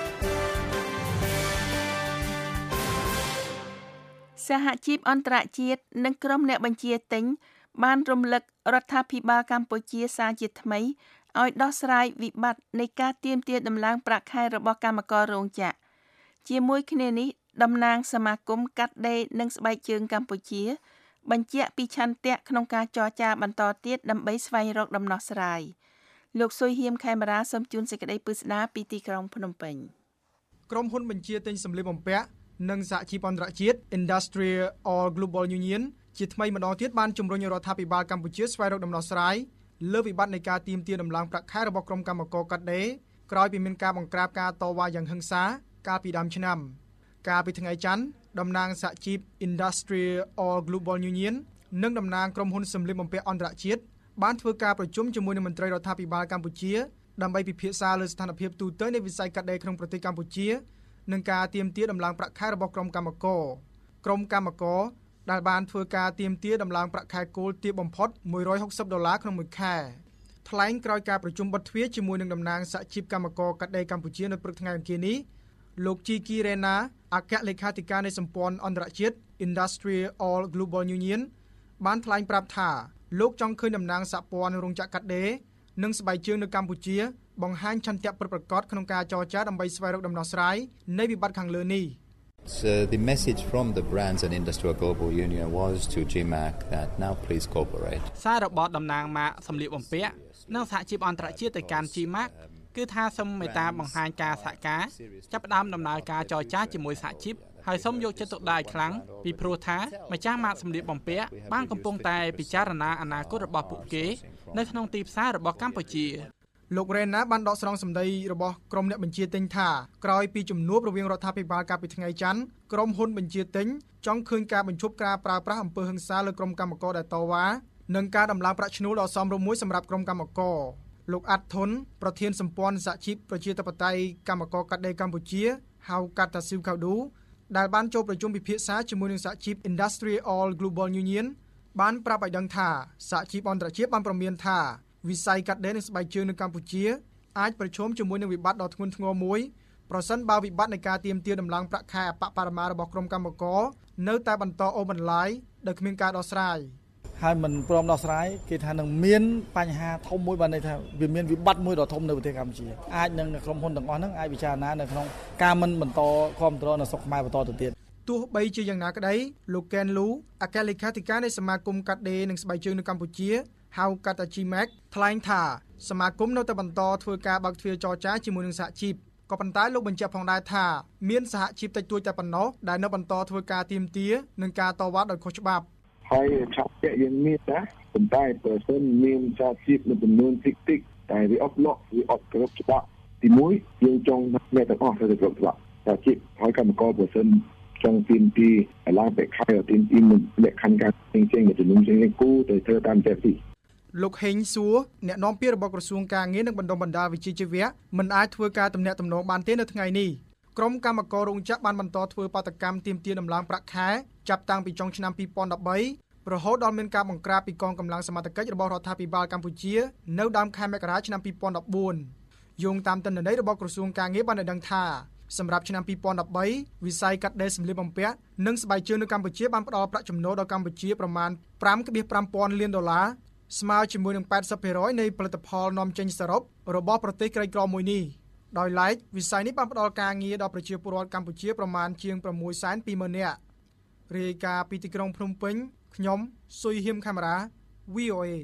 សហជីពអន្តរជាតិនិងក្រុមអ្នកបញ្ជាទិញបានរំលឹករដ្ឋាភិបាលកម្ពុជាសារជាថ្មីឲ្យដោះស្រាយវិបត្តិនៃការទាមទារដំឡើងប្រាក់ខែរបស់កម្មកររោងចក្រជាមួយគ្នានេះតំណាងសមាគមកាត់ដេរនិងស្បែកជើងកម្ពុជាបញ្ជាក់ពីឆន្ទៈក្នុងការចរចាបន្តទៀតដើម្បីស្វែងរកដំណោះស្រាយលោកសុយហៀមខេមរាសូមជូនសេចក្តីពិស្ដារពីទីក្រុងភ្នំពេញក្រុមហ៊ុនបញ្ជាទិញសម្លៀកបំពាក់និងសហជីពអន្តរជាតិ Industrial All Global Union ជាថ្មីម្ដងទៀតបានជំរុញរដ្ឋាភិបាលកម្ពុជាស្វែងរកដំណោះស្រាយលើវិបត្តិនៃការទាមទារដំឡើងប្រាក់ខែរបស់ក្រុមកម្មករកាត់ដេរក្រោយពីមានការបង្ក្រាបការតវ៉ាយ៉ាងហិង្សាកាលពីដើមឆ្នាំកាលពីថ្ងៃច័ន្ទតំណាងសហជីព Industrial All Global Union និងតំណាងក្រុមហ៊ុនសម្លៀកបំពាក់អន្តរជាតិបានធ្វើការប្រជុំជាមួយនឹងមន្ត្រីរដ្ឋាភិបាលកម្ពុជាដើម្បីពិភាក្សាលើស្ថានភាពទូទៅនៃវិស័យកាត់ដេរក្នុងប្រទេសកម្ពុជានិងការទាមទារដំឡើងប្រាក់ខែរបស់ក្រុមកម្មករក្រុមកម្មករដែលបានធ្វើការទាមទារដំឡើងប្រាក់ខែគោលទាបបំផុតមួយរយហុកសិបដុល្លារក្នុងមួយខែថ្លែងក្រោយការប្រជុំបិទទ្វារជាមួយនឹងតំណាងសហជីពកម្មករកាត់ដេរកម្ពុជានៅព្រឹកថ្ងៃអង្គារនេះលោកជីគីរ៉េណាអគ្គលេខាធិការនៃសម្ព័ន្ធអន្តរជាតិ Industrial All Global Union បានថ្លែងប្រាប់ថាលោកចង់ឃើញតំណាងសហព័ន្ធរោងចក្រកាត់ដេរនិងស្បែកជើងនៅកម្ពុជាបង្ហាញឆន្ទៈពិតប្រាកដក្នុងការចរចាដើម្បីស្វែងរកដំណោះស្រាយនៃវិបត្តិខាងលើនេះ So the message from the brands and Industrial Global Union was to จี แม็ก that now please cooperate សាររបស់តំណាងម៉ាកសម្លៀកបំពាក់និងសហជីពអន្តរជាតិទៅកាន់ จี แม็ก គឺថាសូមមេត្តាបង្ហាញការសហការចាប់ផ្ដើមដំណើរការចរចាជាមួយសហជីពហើយសូមយកចិត្តទុកដាក់ឲ្យខ្លាំងពីព្រោះថាម្ចាស់ម៉ាកសម្លៀកបំពាក់បានកំពុងតែពិចារណាអនាគតរបស់ពួកគេនៅក្នុងទីផ្សាររបស់កម្ពុជាលោករ៉េណាបានដកស្រង់សម្ដីរបស់ក្រុមអ្នកបញ្ជាទិញថាក្រោយពីជំនួបរវាងរដ្ឋាភិបាលកាលពីថ្ងៃច័ន្ទក្រុមហ៊ុនបញ្ជាទិញចង់ឃើញការបញ្ឈប់ការប្រើប្រាស់អំពើហិង្សាលើក្រុមកម្មករដែលតវ៉ានិងការដំឡើងប្រាក់ឈ្នួលដ៏សមរម្យមួយសម្រាប់ក្រុមកម្មករលោកអាត់ធុនប្រធានសម្ព័ន្ធសហជីពប្រជាធិបតេយ្យកម្មករកាត់ដេរកម្ពុជាហៅកាត់តាស៊ីវខាឌូដែលបានចូលប្រជុំពិភាក្សាជាមួយនឹងសហជីព Industrial All Global Union បានប្រាប់ឲ្យដឹងថាសហជីពអន្តរជាតិបានព្រមានថាវិស័យកាត់ដេរនិងស្បែកជើងនៅកម្ពុជាអាចប្រឈមជាមួយនឹងវិបត្តិដ៏ធ្ងន់ធ្ងរមួយប្រសិនបើវិបត្តិនៃការទាមទារដំឡើងប្រាក់ខែអបបរមារបស់ក្រុមកម្មករនៅតែបន្តអូសបន្លាយដោយគ្មានការដោះស្រាយហើយមិនព្រមដោះស្រាយគេថានឹងមានបញ្ហាធំមួយបានន័យថាវាមានវិបត្តិមួយដ៏ធំនៅប្រទេសកម្ពុជាអាចនឹងក្រុមហ៊ុនទាំងអស់ហ្នឹងអាចពិចារណានៅក្នុងការមិនបន្តគ្រប់គ្រងនៅស្រុកខ្មែរបន្តទៅទៀតទោះបីជាយ៉ាងណាក្តីលោកកែនលូអគ្គលេខាធិការនៃសមាគមកាត់ដេរនិងស្បែកជើងនៅកម្ពុជាហៅកាត់តា จี แม็ก ថ្លែងថាសមាគមនៅតែបន្តធ្វើការបើកទ្វារចរចាជាមួយនឹងសហជីពក៏ប៉ុន្តែលោកបញ្ជាក់ផងដែរថាមានសហជីពតិចតួចតែប៉ុណ្ណោះដែលនៅបន្តធ្វើការទាមទារនិងការតវ៉ាដោយខុសច្បាប់ហើយឆាប់តែយើងមានណាប៉ុន្តែបើសិនមានសហជីពនៅចំនួនតិចតិចតែវាអត់លក់វាអត់គ្រប់ច្បាប់ទីមួយយើងចង់អ្នកទាំងអស់ត្រូវគ្រប់ច្បាប់សហជីពហើយកម្មករបើសិនចង់ទាមទារឡើងប្រាក់ខែទាមទារលក្ខខណ្ឌការផ្សេងៗនៃជំនុំជម្រះគូទៅធ្វើតាមតែទីលោកហេងសួរអ្នកនាំពាក្យរបស់ក្រសួងការងារនិងបណ្ដុំបណ្ដាលវិជ្ជាជីវៈមិនអាចធ្វើការទំនាក់ទំនងបានទេនៅថ្ងៃនេះក្រុមកម្មកររោងចក្របានបន្តធ្វើបាតកម្មទាមទារដំឡើងប្រាក់ខែចាប់តាំងពីចុងឆ្នាំពីរពាន់ដប់បីរហូតដល់មានការបង្ក្រាបពីកងកម្លាំងសមត្ថកិច្ចរបស់រដ្ឋាភិបាលកម្ពុជានៅដើមខែមករាឆ្នាំពីរពាន់ដប់បួនយោងតាមទិន្នន័យរបស់ក្រសួងការងារបានឲ្យដឹងថាសម្រាប់ឆ្នាំពីរពាន់ដប់បីវិស័យកាត់ដេរសម្លៀកបំពាក់និងស្បែកជើងនៅកម្ពុជាបានផ្ដល់ប្រាក់ចំណូលដល់កម្ពុជាប្រមាណ ប្រាំដប់ប្រាំពាន់លានដុល្លារស្មើជាមួយនឹង แปดสิบเปอร์เซ็นต์ នៃផលិតផលនាំចេញសរុបរបស់ប្រទេសក្រីក្រមួយនេះដោយឡែកវិស័យនេះបានផ្ដល់ការងារដល់ប្រជាពលរដ្ឋកម្ពុជាប្រមាណជាង ប្រាំមួយសែនពីរម៉ឺន នាក់រាយការណ៍ពីទីក្រុងភ្នំពេញខ្ញុំសុយហៀមខេមរា វី អូ เอ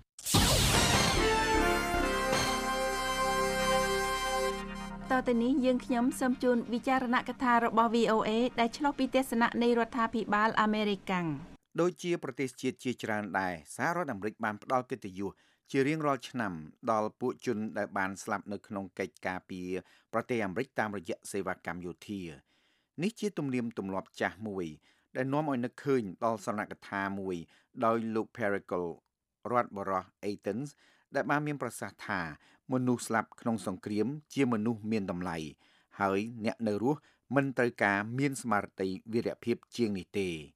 តទៅនេះយើងខ្ញុំសូមជូនវិចារណកថារបស់ វី អូ เอ ដែលឆ្លុះពីទស្សនៈនៃរដ្ឋាភិបាលអាមេរិកកាំងដូចជាប្រទេសជាតិជាច្រើនដែរសហរដ្ឋអាមេរិកបានផ្ដល់កិត្តិយសជារៀងរាល់ឆ្នាំដល់ពួកជនដែលបានស្លាប់នៅក្នុងកិច្ចការពារប្រទេសអាមេរិកតាមរយៈសេវាកម្មយោធានេះជាទំនៀមទម្លាប់ចាស់មួយដែលនាំឲ្យនឹកឃើញដល់សរណកថាមួយដោយលោក Pericle រដ្ឋបរោះ Athens ដែលបានមានប្រសាសន៍ថាមនុស្សស្លាប់ក្នុងសង្គ្រាមជាមនុស្សមានតម្លៃហើយអ្នកនៅរស់មិនត្រូវការមានស្មារតីវីរភាពជាងនេះទេ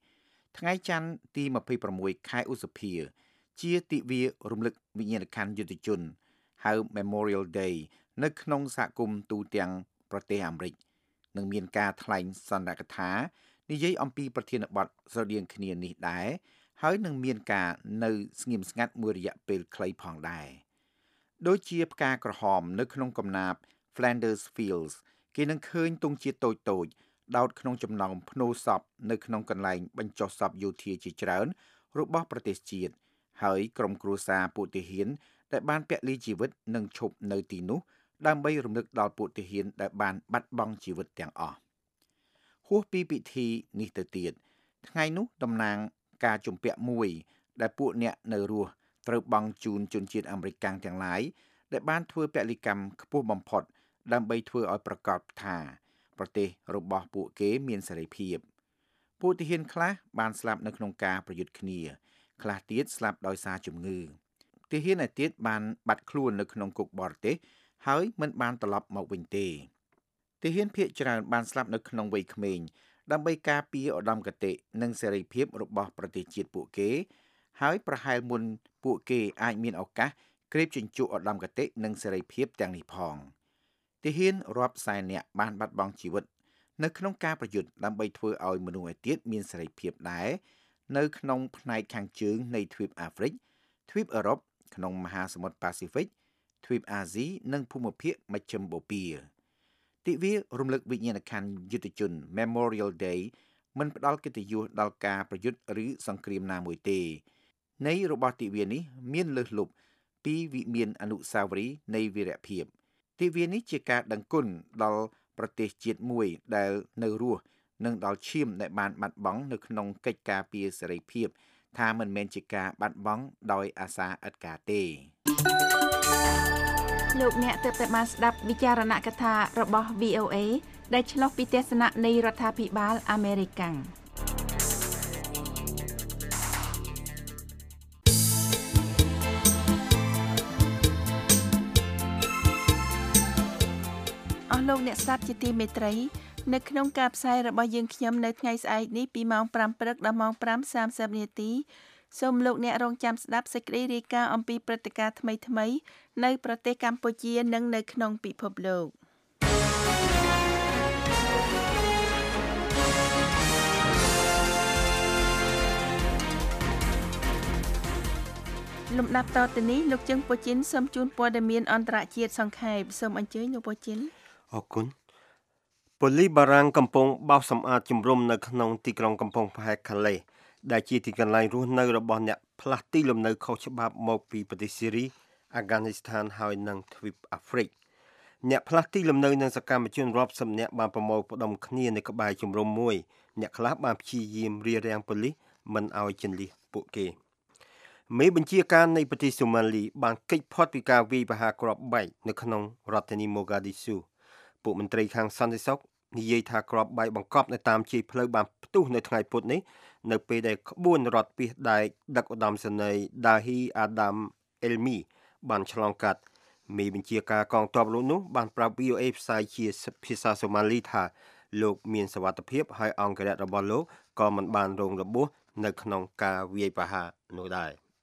ថ្ងៃច័ន្ទទីยี่สิบหกខែឧសភាជាទិវារំលឹកវិញ្ញាណក្ខន្ធយុទ្ធជនហៅ Memorial Day នៅក្នុងសហគមន៍ទូទាំងប្រទេសអាមេរិកនឹងមានការថ្លែងសន្និកថានិយាយអំពីប្រធានបទស្រដៀងគ្នានេះដែរហើយនឹងមានការនៅស្ងៀមស្ងាត់មួយរយៈពេលខ្លីផងដែរដូចជាផ្កាក្រហមនៅក្នុងកំណាប់ Flanders Fields គេនឹងឃើញទង់ជាតិតូចតូចដោតក្នុងចំណោមភ្នូសពនៅក្នុងកន្លែងបញ្ចុះសពយោធាជាច្រើនរបស់ប្រទេសជាតិហើយក្រុមគ្រួសារពួកទាហានដែលបានពលីជីវិតនឹងឈប់នៅទីនោះដើម្បីរំលឹកដល់ពួកទាហានដែលបានបាត់បង់ជីវិតទាំងអស់ហួសពីពិធីនេះទៅទៀតថ្ងៃនោះតំណាងការជំពាក់មួយដែលពួកអ្នកនៅរស់ត្រូវបង់ជូនជនជាតិអាមេរិកកាំងទាំងឡាយដែលបានធ្វើពលីកម្មខ្ពស់បំផុតដើម្បីធ្វើឲ្យប្រកាសថាប្រទេសរបស់ពួកគេមានសេរីភាពពួកទាហានខ្លះបានស្លាប់នៅក្នុងការប្រយុទ្ធគ្នាខ្លះទៀតស្លាប់ដោយសារជំងឺទាហានឯទៀតបានបាត់ខ្លួននៅក្នុងគុកបរទេសហើយមិនបានត្រឡប់មកវិញទេទាហានភាគច្រើនបានស្លាប់នៅក្នុងវ័យក្មេងដើម្បីការពារឧត្តមគតិនិងសេរីភាពរបស់ប្រទេសជាតិពួកគេហើយប្រហែលមុនពួកគេអាចមានឱកាសក្រេបជញ្ជក់ឧត្តមគតិនិងសេរីភាពទាំងនេះផងទាហានរាប់សែននាក់បានបាត់បង់ជីវិតនៅក្នុងការប្រយុទ្ធដើម្បីធ្វើឲ្យមនុស្សឯទៀតមានសេរីភាពដែរនៅក្នុងផ្នែកខាងជើងនៃទ្វីបអាហ្វ្រិកទ្វីបអឺរ៉ុបក្នុងមហាសមុទ្រប៉ាស៊ីហ្វិកទ្វីបអាស៊ីនិងភូមិភាគមជ្ឈិមបូព៌ាទិវារំលឹកវិញ្ញាណក្ខន្ធយុទ្ធជន Memorial Day មិនផ្ដល់កិត្តិយសដល់ការប្រយុទ្ធឬសង្គ្រាមណាមួយទេនៃរបស់ទិវានេះមានលើសលប់ពីវិមានអនុស្សាវរីយ៍នៃវីរភាពទិវានេះជាការដឹងគុណដល់ប្រទេសជាតិមួយដែលនៅរស់និងដល់ឈាមដែលបានបាត់បង់នៅក្នុងកិច្ចការពារសេរីភាពថាមិនមែនជាការបាត់បង់ដោយអាសាឥតការទេលោកអ្នកទើបតែបានស្ដាប់វិចារណកថារបស់ វី អូ เอ ដែលឆ្លុះពីទស្សនៈនៃរដ្ឋាភិបាលអាមេរិកអស់លោកអ្នកស្ដាប់ជាទីមេត្រីនៅក្នុងការផ្សាយរបស់យើងខ្ញុំនៅថ្ងៃស្អែកនេះពីម៉ោងប្រាំព្រឹកដល់ម៉ោងប្រាំសាមសិបនាទីសូមលោកអ្នករងចាំស្ដាប់សេចក្តីរាយការណ៍អំពីព្រឹត្តិការណ៍ថ្មីៗនៅប្រទេសកម្ពុជានិងនៅក្នុងពិភពលោកលំដាប់តទៅនេះលោកជឹងពូជីនសូមជូនព័ត៌មានអន្តរជាតិសង្ខេបសូមអញ្ជើញលោកពូជីនអរគុណប៉ូលីសបារាំងកំពុងបោសសម្អាតជំរំនៅក្នុងទីក្រុងកំពង់ផែខាឡេដែលជាទីកន្លែងរស់នៅរបស់អ្នកផ្លាស់ទីលំនៅខុសច្បាប់មកពីប្រទេសស៊ីរីអាហ្គានីស្ថានហើយនិងទ្វីបអាហ្វ្រិកអ្នកផ្លាស់ទីលំនៅនិងសកម្មជនរាប់សិបនាក់បានប្រមូលផ្ដុំគ្នានៅក្បែរជំរំមួយអ្នកខ្លះបានព្យាយាមរារាំងប៉ូលីសមិនឲ្យជន្លៀសពួកគេមេបញ្ជាការនៃប្រទេសសូម៉ាលីបានគេចផុតពីការវាយប្រហារគ្រាប់បែកនៅក្នុងរដ្ឋធានីម៉ូហ្គាឌីស៊ូពួកមន្ត្រីខាងសន្តិសុខនិយាយថាគ្រាប់បែកបង្កប់នៅតាមជ័យផ្លូវបានផ្ទុះនៅថ្ងៃពុធនេះនៅពេលដែលក្បួនរថពាសដែកដឹកឧត្តមសេនីយ៍ Dahi Adam Elmi បានឆ្លងកាត់មេបញ្ជាការកងទ័ពលោកនោះបានប្រាប់ វី អូ เอ ផ្សាយជាភាសាសូម៉ាលីថាលោកមានសុវត្ថិភាពហើយអង្គរៈរបស់លោកក៏មិនបានរងរបួសនៅក្នុងការវាយប្រហារនោះដែរ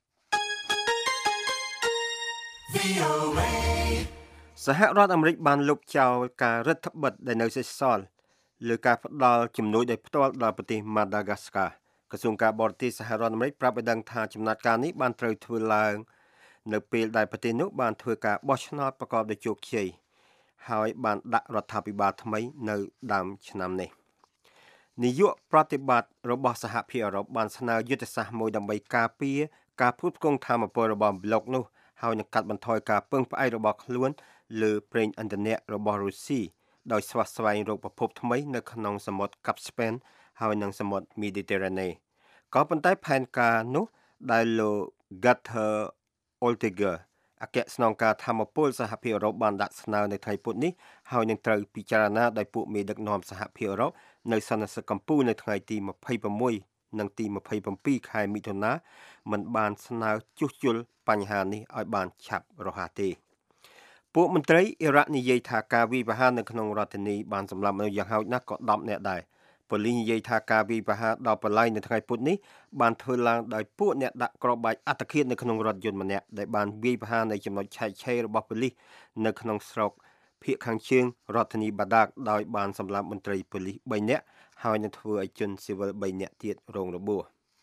សហរដ្ឋអាមេរិកបានលុបចោលការរដ្ឋបិទដែលនៅសេសសល់លើការផ្ដល់ជំនួយដោយផ្ទាល់ដល់ប្រទេស Madagascar ក្រសួងការបរទេសសហរដ្ឋអាមេរិកប្រាប់ឲ្យដឹងថាចំណាត់ការនេះបានត្រូវធ្វើឡើងនៅពេលដែលប្រទេសនោះបានធ្វើការបោះឆ្នោតប្រកបដោយជោគជ័យហើយបានដាក់រដ្ឋាភិបាលថ្មីនៅដើមឆ្នាំនេះនាយកប្រតិបត្តិរបស់សហភាពអឺរ៉ុបបានស្នើយុទ្ធសាស្ត្រមួយដើម្បីការពារការផ្គត់ផ្គង់ថាមពលរបស់ប្លុកនោះហើយនឹងកាត់បន្ថយការពឹងផ្អែករបស់ខ្លួនលើប្រេងឥន្ធនៈរបស់រុស្ស៊ីដោយស្វះស្វែងរកប្រភពថ្មីនៅក្នុងសមុទ្រកាប់ស្ពេនហើយនិងសមុទ្រមីឌីទែរ៉ាណេក៏ប៉ុន្តែផែនការនោះដែលលោក Gunther Oettinger អគ្គស្នងការថាមពលសហភាពអឺរ៉ុបបានដាក់ស្នើនៅថ្ងៃពុធនេះហើយនឹងត្រូវពិចារណាដោយពួកមេដឹកនាំសហភាពអឺរ៉ុបនៅសន្និសីទកំពូលនៅថ្ងៃទីยี่สิบหกនិងទីยี่สิบเจ็ดខែមិថុនាមិនបានស្នើជួសជុលបញ្ហានេះឲ្យបានឆាប់រហ័សទេពួកមន្ត្រីអ៊ីរ៉ាក់និយាយថាការវាយប្រហារនៅក្នុងរដ្ឋធានីបានសម្លាប់មនុស្សយ៉ាងហោចណាស់ក៏ដប់នាក់ដែរប៉ូលីសនិយាយថាការវាយប្រហារដល់បល័យនៅថ្ងៃពុធនេះបានធ្វើឡើងដោយពួកអ្នកដាក់គ្រាប់បែកអត្តឃាតនៅក្នុងរថយន្តម្នាក់ដែលបានវាយប្រហារនៅចំណុចឆែកឆេររបស់ប៉ូលីសនៅក្នុងស្រុកភាគខាងជើងរដ្ឋធានីបាដាកដោយបានសម្លាប់មន្ត្រីប៉ូលីសបីនាក់ហើយនឹងធ្វើឲ្យជនស៊ីវិលបីនាក់ទៀតរងរបួស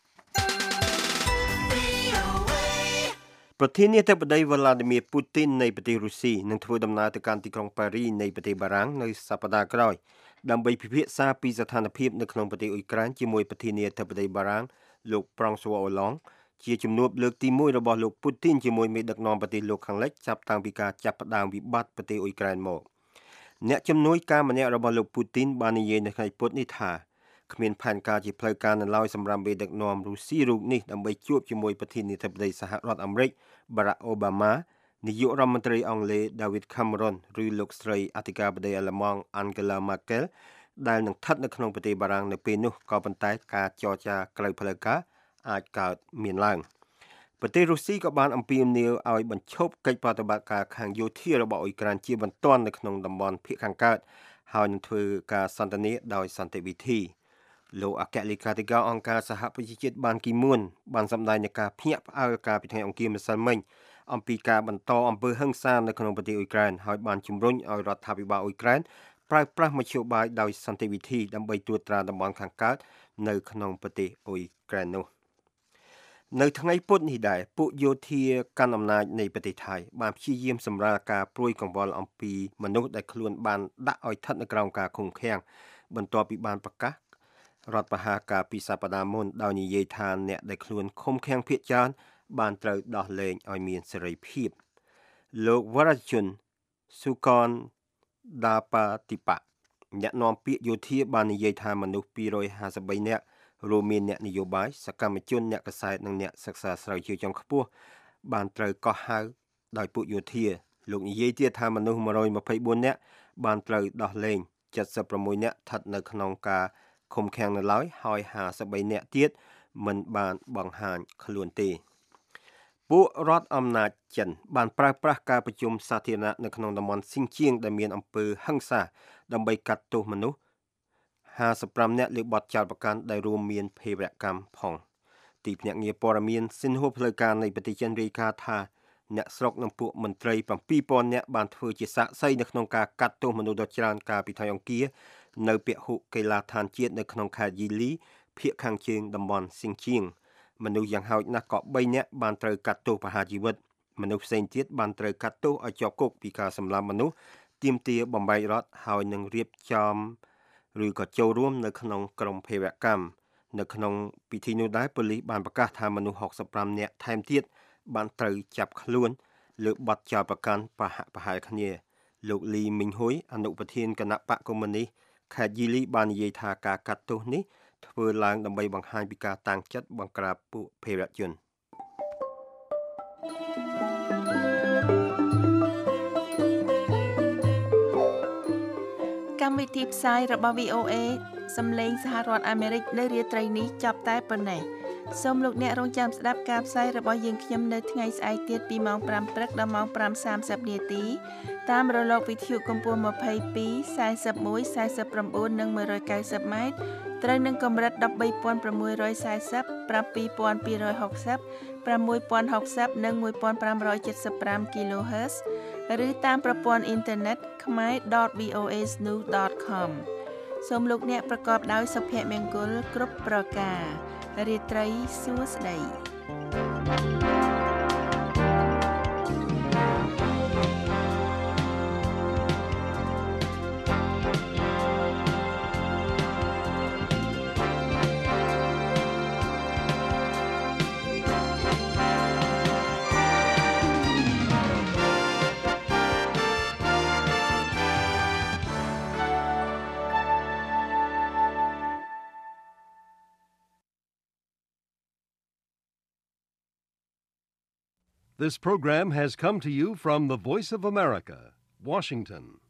ប្រធានាធិបតី Vladimir Putin នៃប្រទេសរុស្ស៊ីនឹងធ្វើដំណើរទៅកាន់ទីក្រុងប៉ារីនៃប្រទេសបារាំងនៅសប្តាហ៍ក្រោយដើម្បីពិភាក្សាពីស្ថានភាពនៅក្នុងប្រទេសអ៊ុយក្រែនជាមួយប្រធានាធិបតីបារាំងលោក François Hollande ជាជំនួបលើកទីមួយរបស់លោក Putin ជាមួយមេដឹកនាំប្រទេសលោកខាងលិចចាប់តាំងពីការចាប់ផ្ដើមវិបត្តិប្រទេសអ៊ុយក្រែនមកអ្នកជំនួយការម្នាក់របស់លោក Putin បាននិយាយនៅថ្ងៃពុធនេះថាគ្មានផែនការជាផ្លូវការនៅឡើយសម្រាប់មេដឹកនាំរុស្ស៊ីរូបនេះដើម្បីជួបជាមួយប្រធានាធិបតីសហរដ្ឋអាមេរិក Barack Obama នាយករដ្ឋមន្ត្រីអង់គ្លេស David Cameron ឬលោកស្រីអធិការបតីអាល្លឺម៉ង់ Angela Merkel ដែលនឹងស្ថិតនៅក្នុងប្រទេសបារាំងនៅពេលនោះក៏ប៉ុន្តែការចរចាក្រៅផ្លូវការអាចកើតមានឡើងប្រទេសរុស្ស៊ីក៏បានអំពាវនាវឲ្យបញ្ឈប់កិច្ចប្រតិបត្តិការខាងយោធារបស់អ៊ុយក្រែនជាបន្ទាន់នៅក្នុងតំបន់ភាគខាងកើតហើយនឹងធ្វើការសន្ទនាដោយសន្តិវិធីលោកអគ្គលេខាធិការអង្គការសហប្រជាជាតិបានគីមួនបានសម្ដែងនៃការភ្ញាក់ផ្អើលការពីថ្ងៃអង្គារម្សិលមិញអំពីការបន្តអំពើហិង្សានៅក្នុងប្រទេសអ៊ុយក្រែនហើយបានជំរុញឲ្យរដ្ឋាភិបាលអ៊ុយក្រែនប្រើប្រាស់មធ្យោបាយដោយសន្តិវិធីដើម្បីត្រួតត្រាតំបន់ខាងកើតនៅក្នុងប្រទេសអ៊ុយក្រែននោះនៅថ្ងៃពុធនេះដែរពួកយោធាកាន់អំណាចនៃប្រទេសថៃបានព្យាយាមសម្រាលការព្រួយកង្វល់អំពីមនុស្សដែលខ្លួនបានដាក់ឲ្យស្ថិតនៅក្រោមការឃុំឃាំងបន្ទាប់ពីបានប្រកាសរដ្ឋប្រហារការពីសប្តាហ៍មុនដោយនិយាយថាអ្នកដែលខ្លួនឃុំឃាំងភាគច្រើនបានត្រូវដោះលែងឲ្យមានសេរីភាពលោកវរជុនស៊ូកនដាប៉ាទីប៉ាអ្នកនាំពាក្យយោធាបាននិយាយថាមនុស្សពីររយហាសិបបីនាក់រួមមានអ្នកនយោបាយសកម្មជនអ្នកកសែតនិងអ្នកសិក្សាស្រាវជ្រាវជាន់ខ្ពស់បានត្រូវកោះហៅដោយពួកយោធាលោកនិយាយទៀតថាមនុស្សមួយរយម្ភៃបួននាក់បានត្រូវដោះលែងเจ็ดสิบหกនាក់ស្ថិតនៅក្នុងការឃុំឃាំងនៅឡើយហើយห้าสิบបីនាក់ទៀតមិនបានបង្ហាញខ្លួនទេពួករដ្ឋអំណាចចិនបានប្រើប្រាស់ការប្រជុំសាធារណៈនៅក្នុងតំបន់ស៊ីនជៀងដែលមានអំពើហិង្សាដើម្បីកាត់ទោសមនុស្សห้าสิบห้าនាក់លើបទចោទប្រកាន់ដែលរួមមានភេរវកម្មផងទីភ្នាក់ងារព័ត៌មានស៊ីនហួផ្លូវការនៃប្រទេសចិនរាយការណ៍ថាអ្នកស្រុកនិងពួកមន្ត្រីbảyពាន់នាក់បានធ្វើជាសាក្សីនៅក្នុងការកាត់ទោសមនុស្សដ៏ច្រើនកាលពីថ្ងៃអង្គារនៅពហុកីឡដ្ឋានជាតិនៅក្នុងខេត្តយីលីភាគខាងជើងតំបន់ស៊ីនជៀងមនុស្សយ៉ាងហោចណាស់ក៏បីនាក់បានត្រូវកាត់ទោសប្រហារជីវិតមនុស្សផ្សេងទៀតបានត្រូវកាត់ទោសឲ្យជាប់គុកពីការសម្លាប់មនុស្សទាមទារបំបែករដ្ឋហើយនឹងរៀបចំឬក៏ចូលរួមនៅក្នុងក្រុមភេរវកម្មនៅក្នុងពិធីនោះដែរប៉ូលីសបានប្រកាសថាមនុស្សหกสิบห้าនាក់ថែមទៀតបានត្រូវចាប់ខ្លួនលើបទចោទប្រកាន់ប្រហាក់ប្រហែលគ្នាលោកលីមីងហ៊ុយអនុប្រធានគណៈបកកុម្មុយនីសខេត្តយីលីបាននិយាយថាការកាត់ទោសនេះធ្វើឡើងដើម្បីបង្ហាញពីការតាំងចិត្តបង្ក្រាបពួកភេរវជនកម្មវិធីផ្សាយរបស់ វី អូ អេ សំឡេងសហរដ្ឋអាមេរិកនៅរាត្រីនេះចប់តែប៉ុណ្ណេះសូមលោកអ្នករងចាំស្ដាប់ការផ្សាយរបស់យើងខ្ញុំនៅថ្ងៃស្អែកទៀតពីម៉ោងfiveព្រឹកដល់ម៉ោងfiveសាមសិបនាទីតាមរលកវិទ្យុកម្ពស់ยี่สิบสอง 41 49និងone ninetyម៉ែត្រត្រូវនឹងកម្រិតone three six zero seven two two six zero six zero six zeroនិងfifteen seventy-five គីឡូហឺតซ์ឬតាមប្រព័ន្ធអ៊ីនធឺណិត khmer dot v o a news dot com សូមលោកអ្នកប្រកបដោយសុភមង្គលគ្រប់ប្រការរាត្រីសួស្តី This program has come to you from the Voice of America, Washington.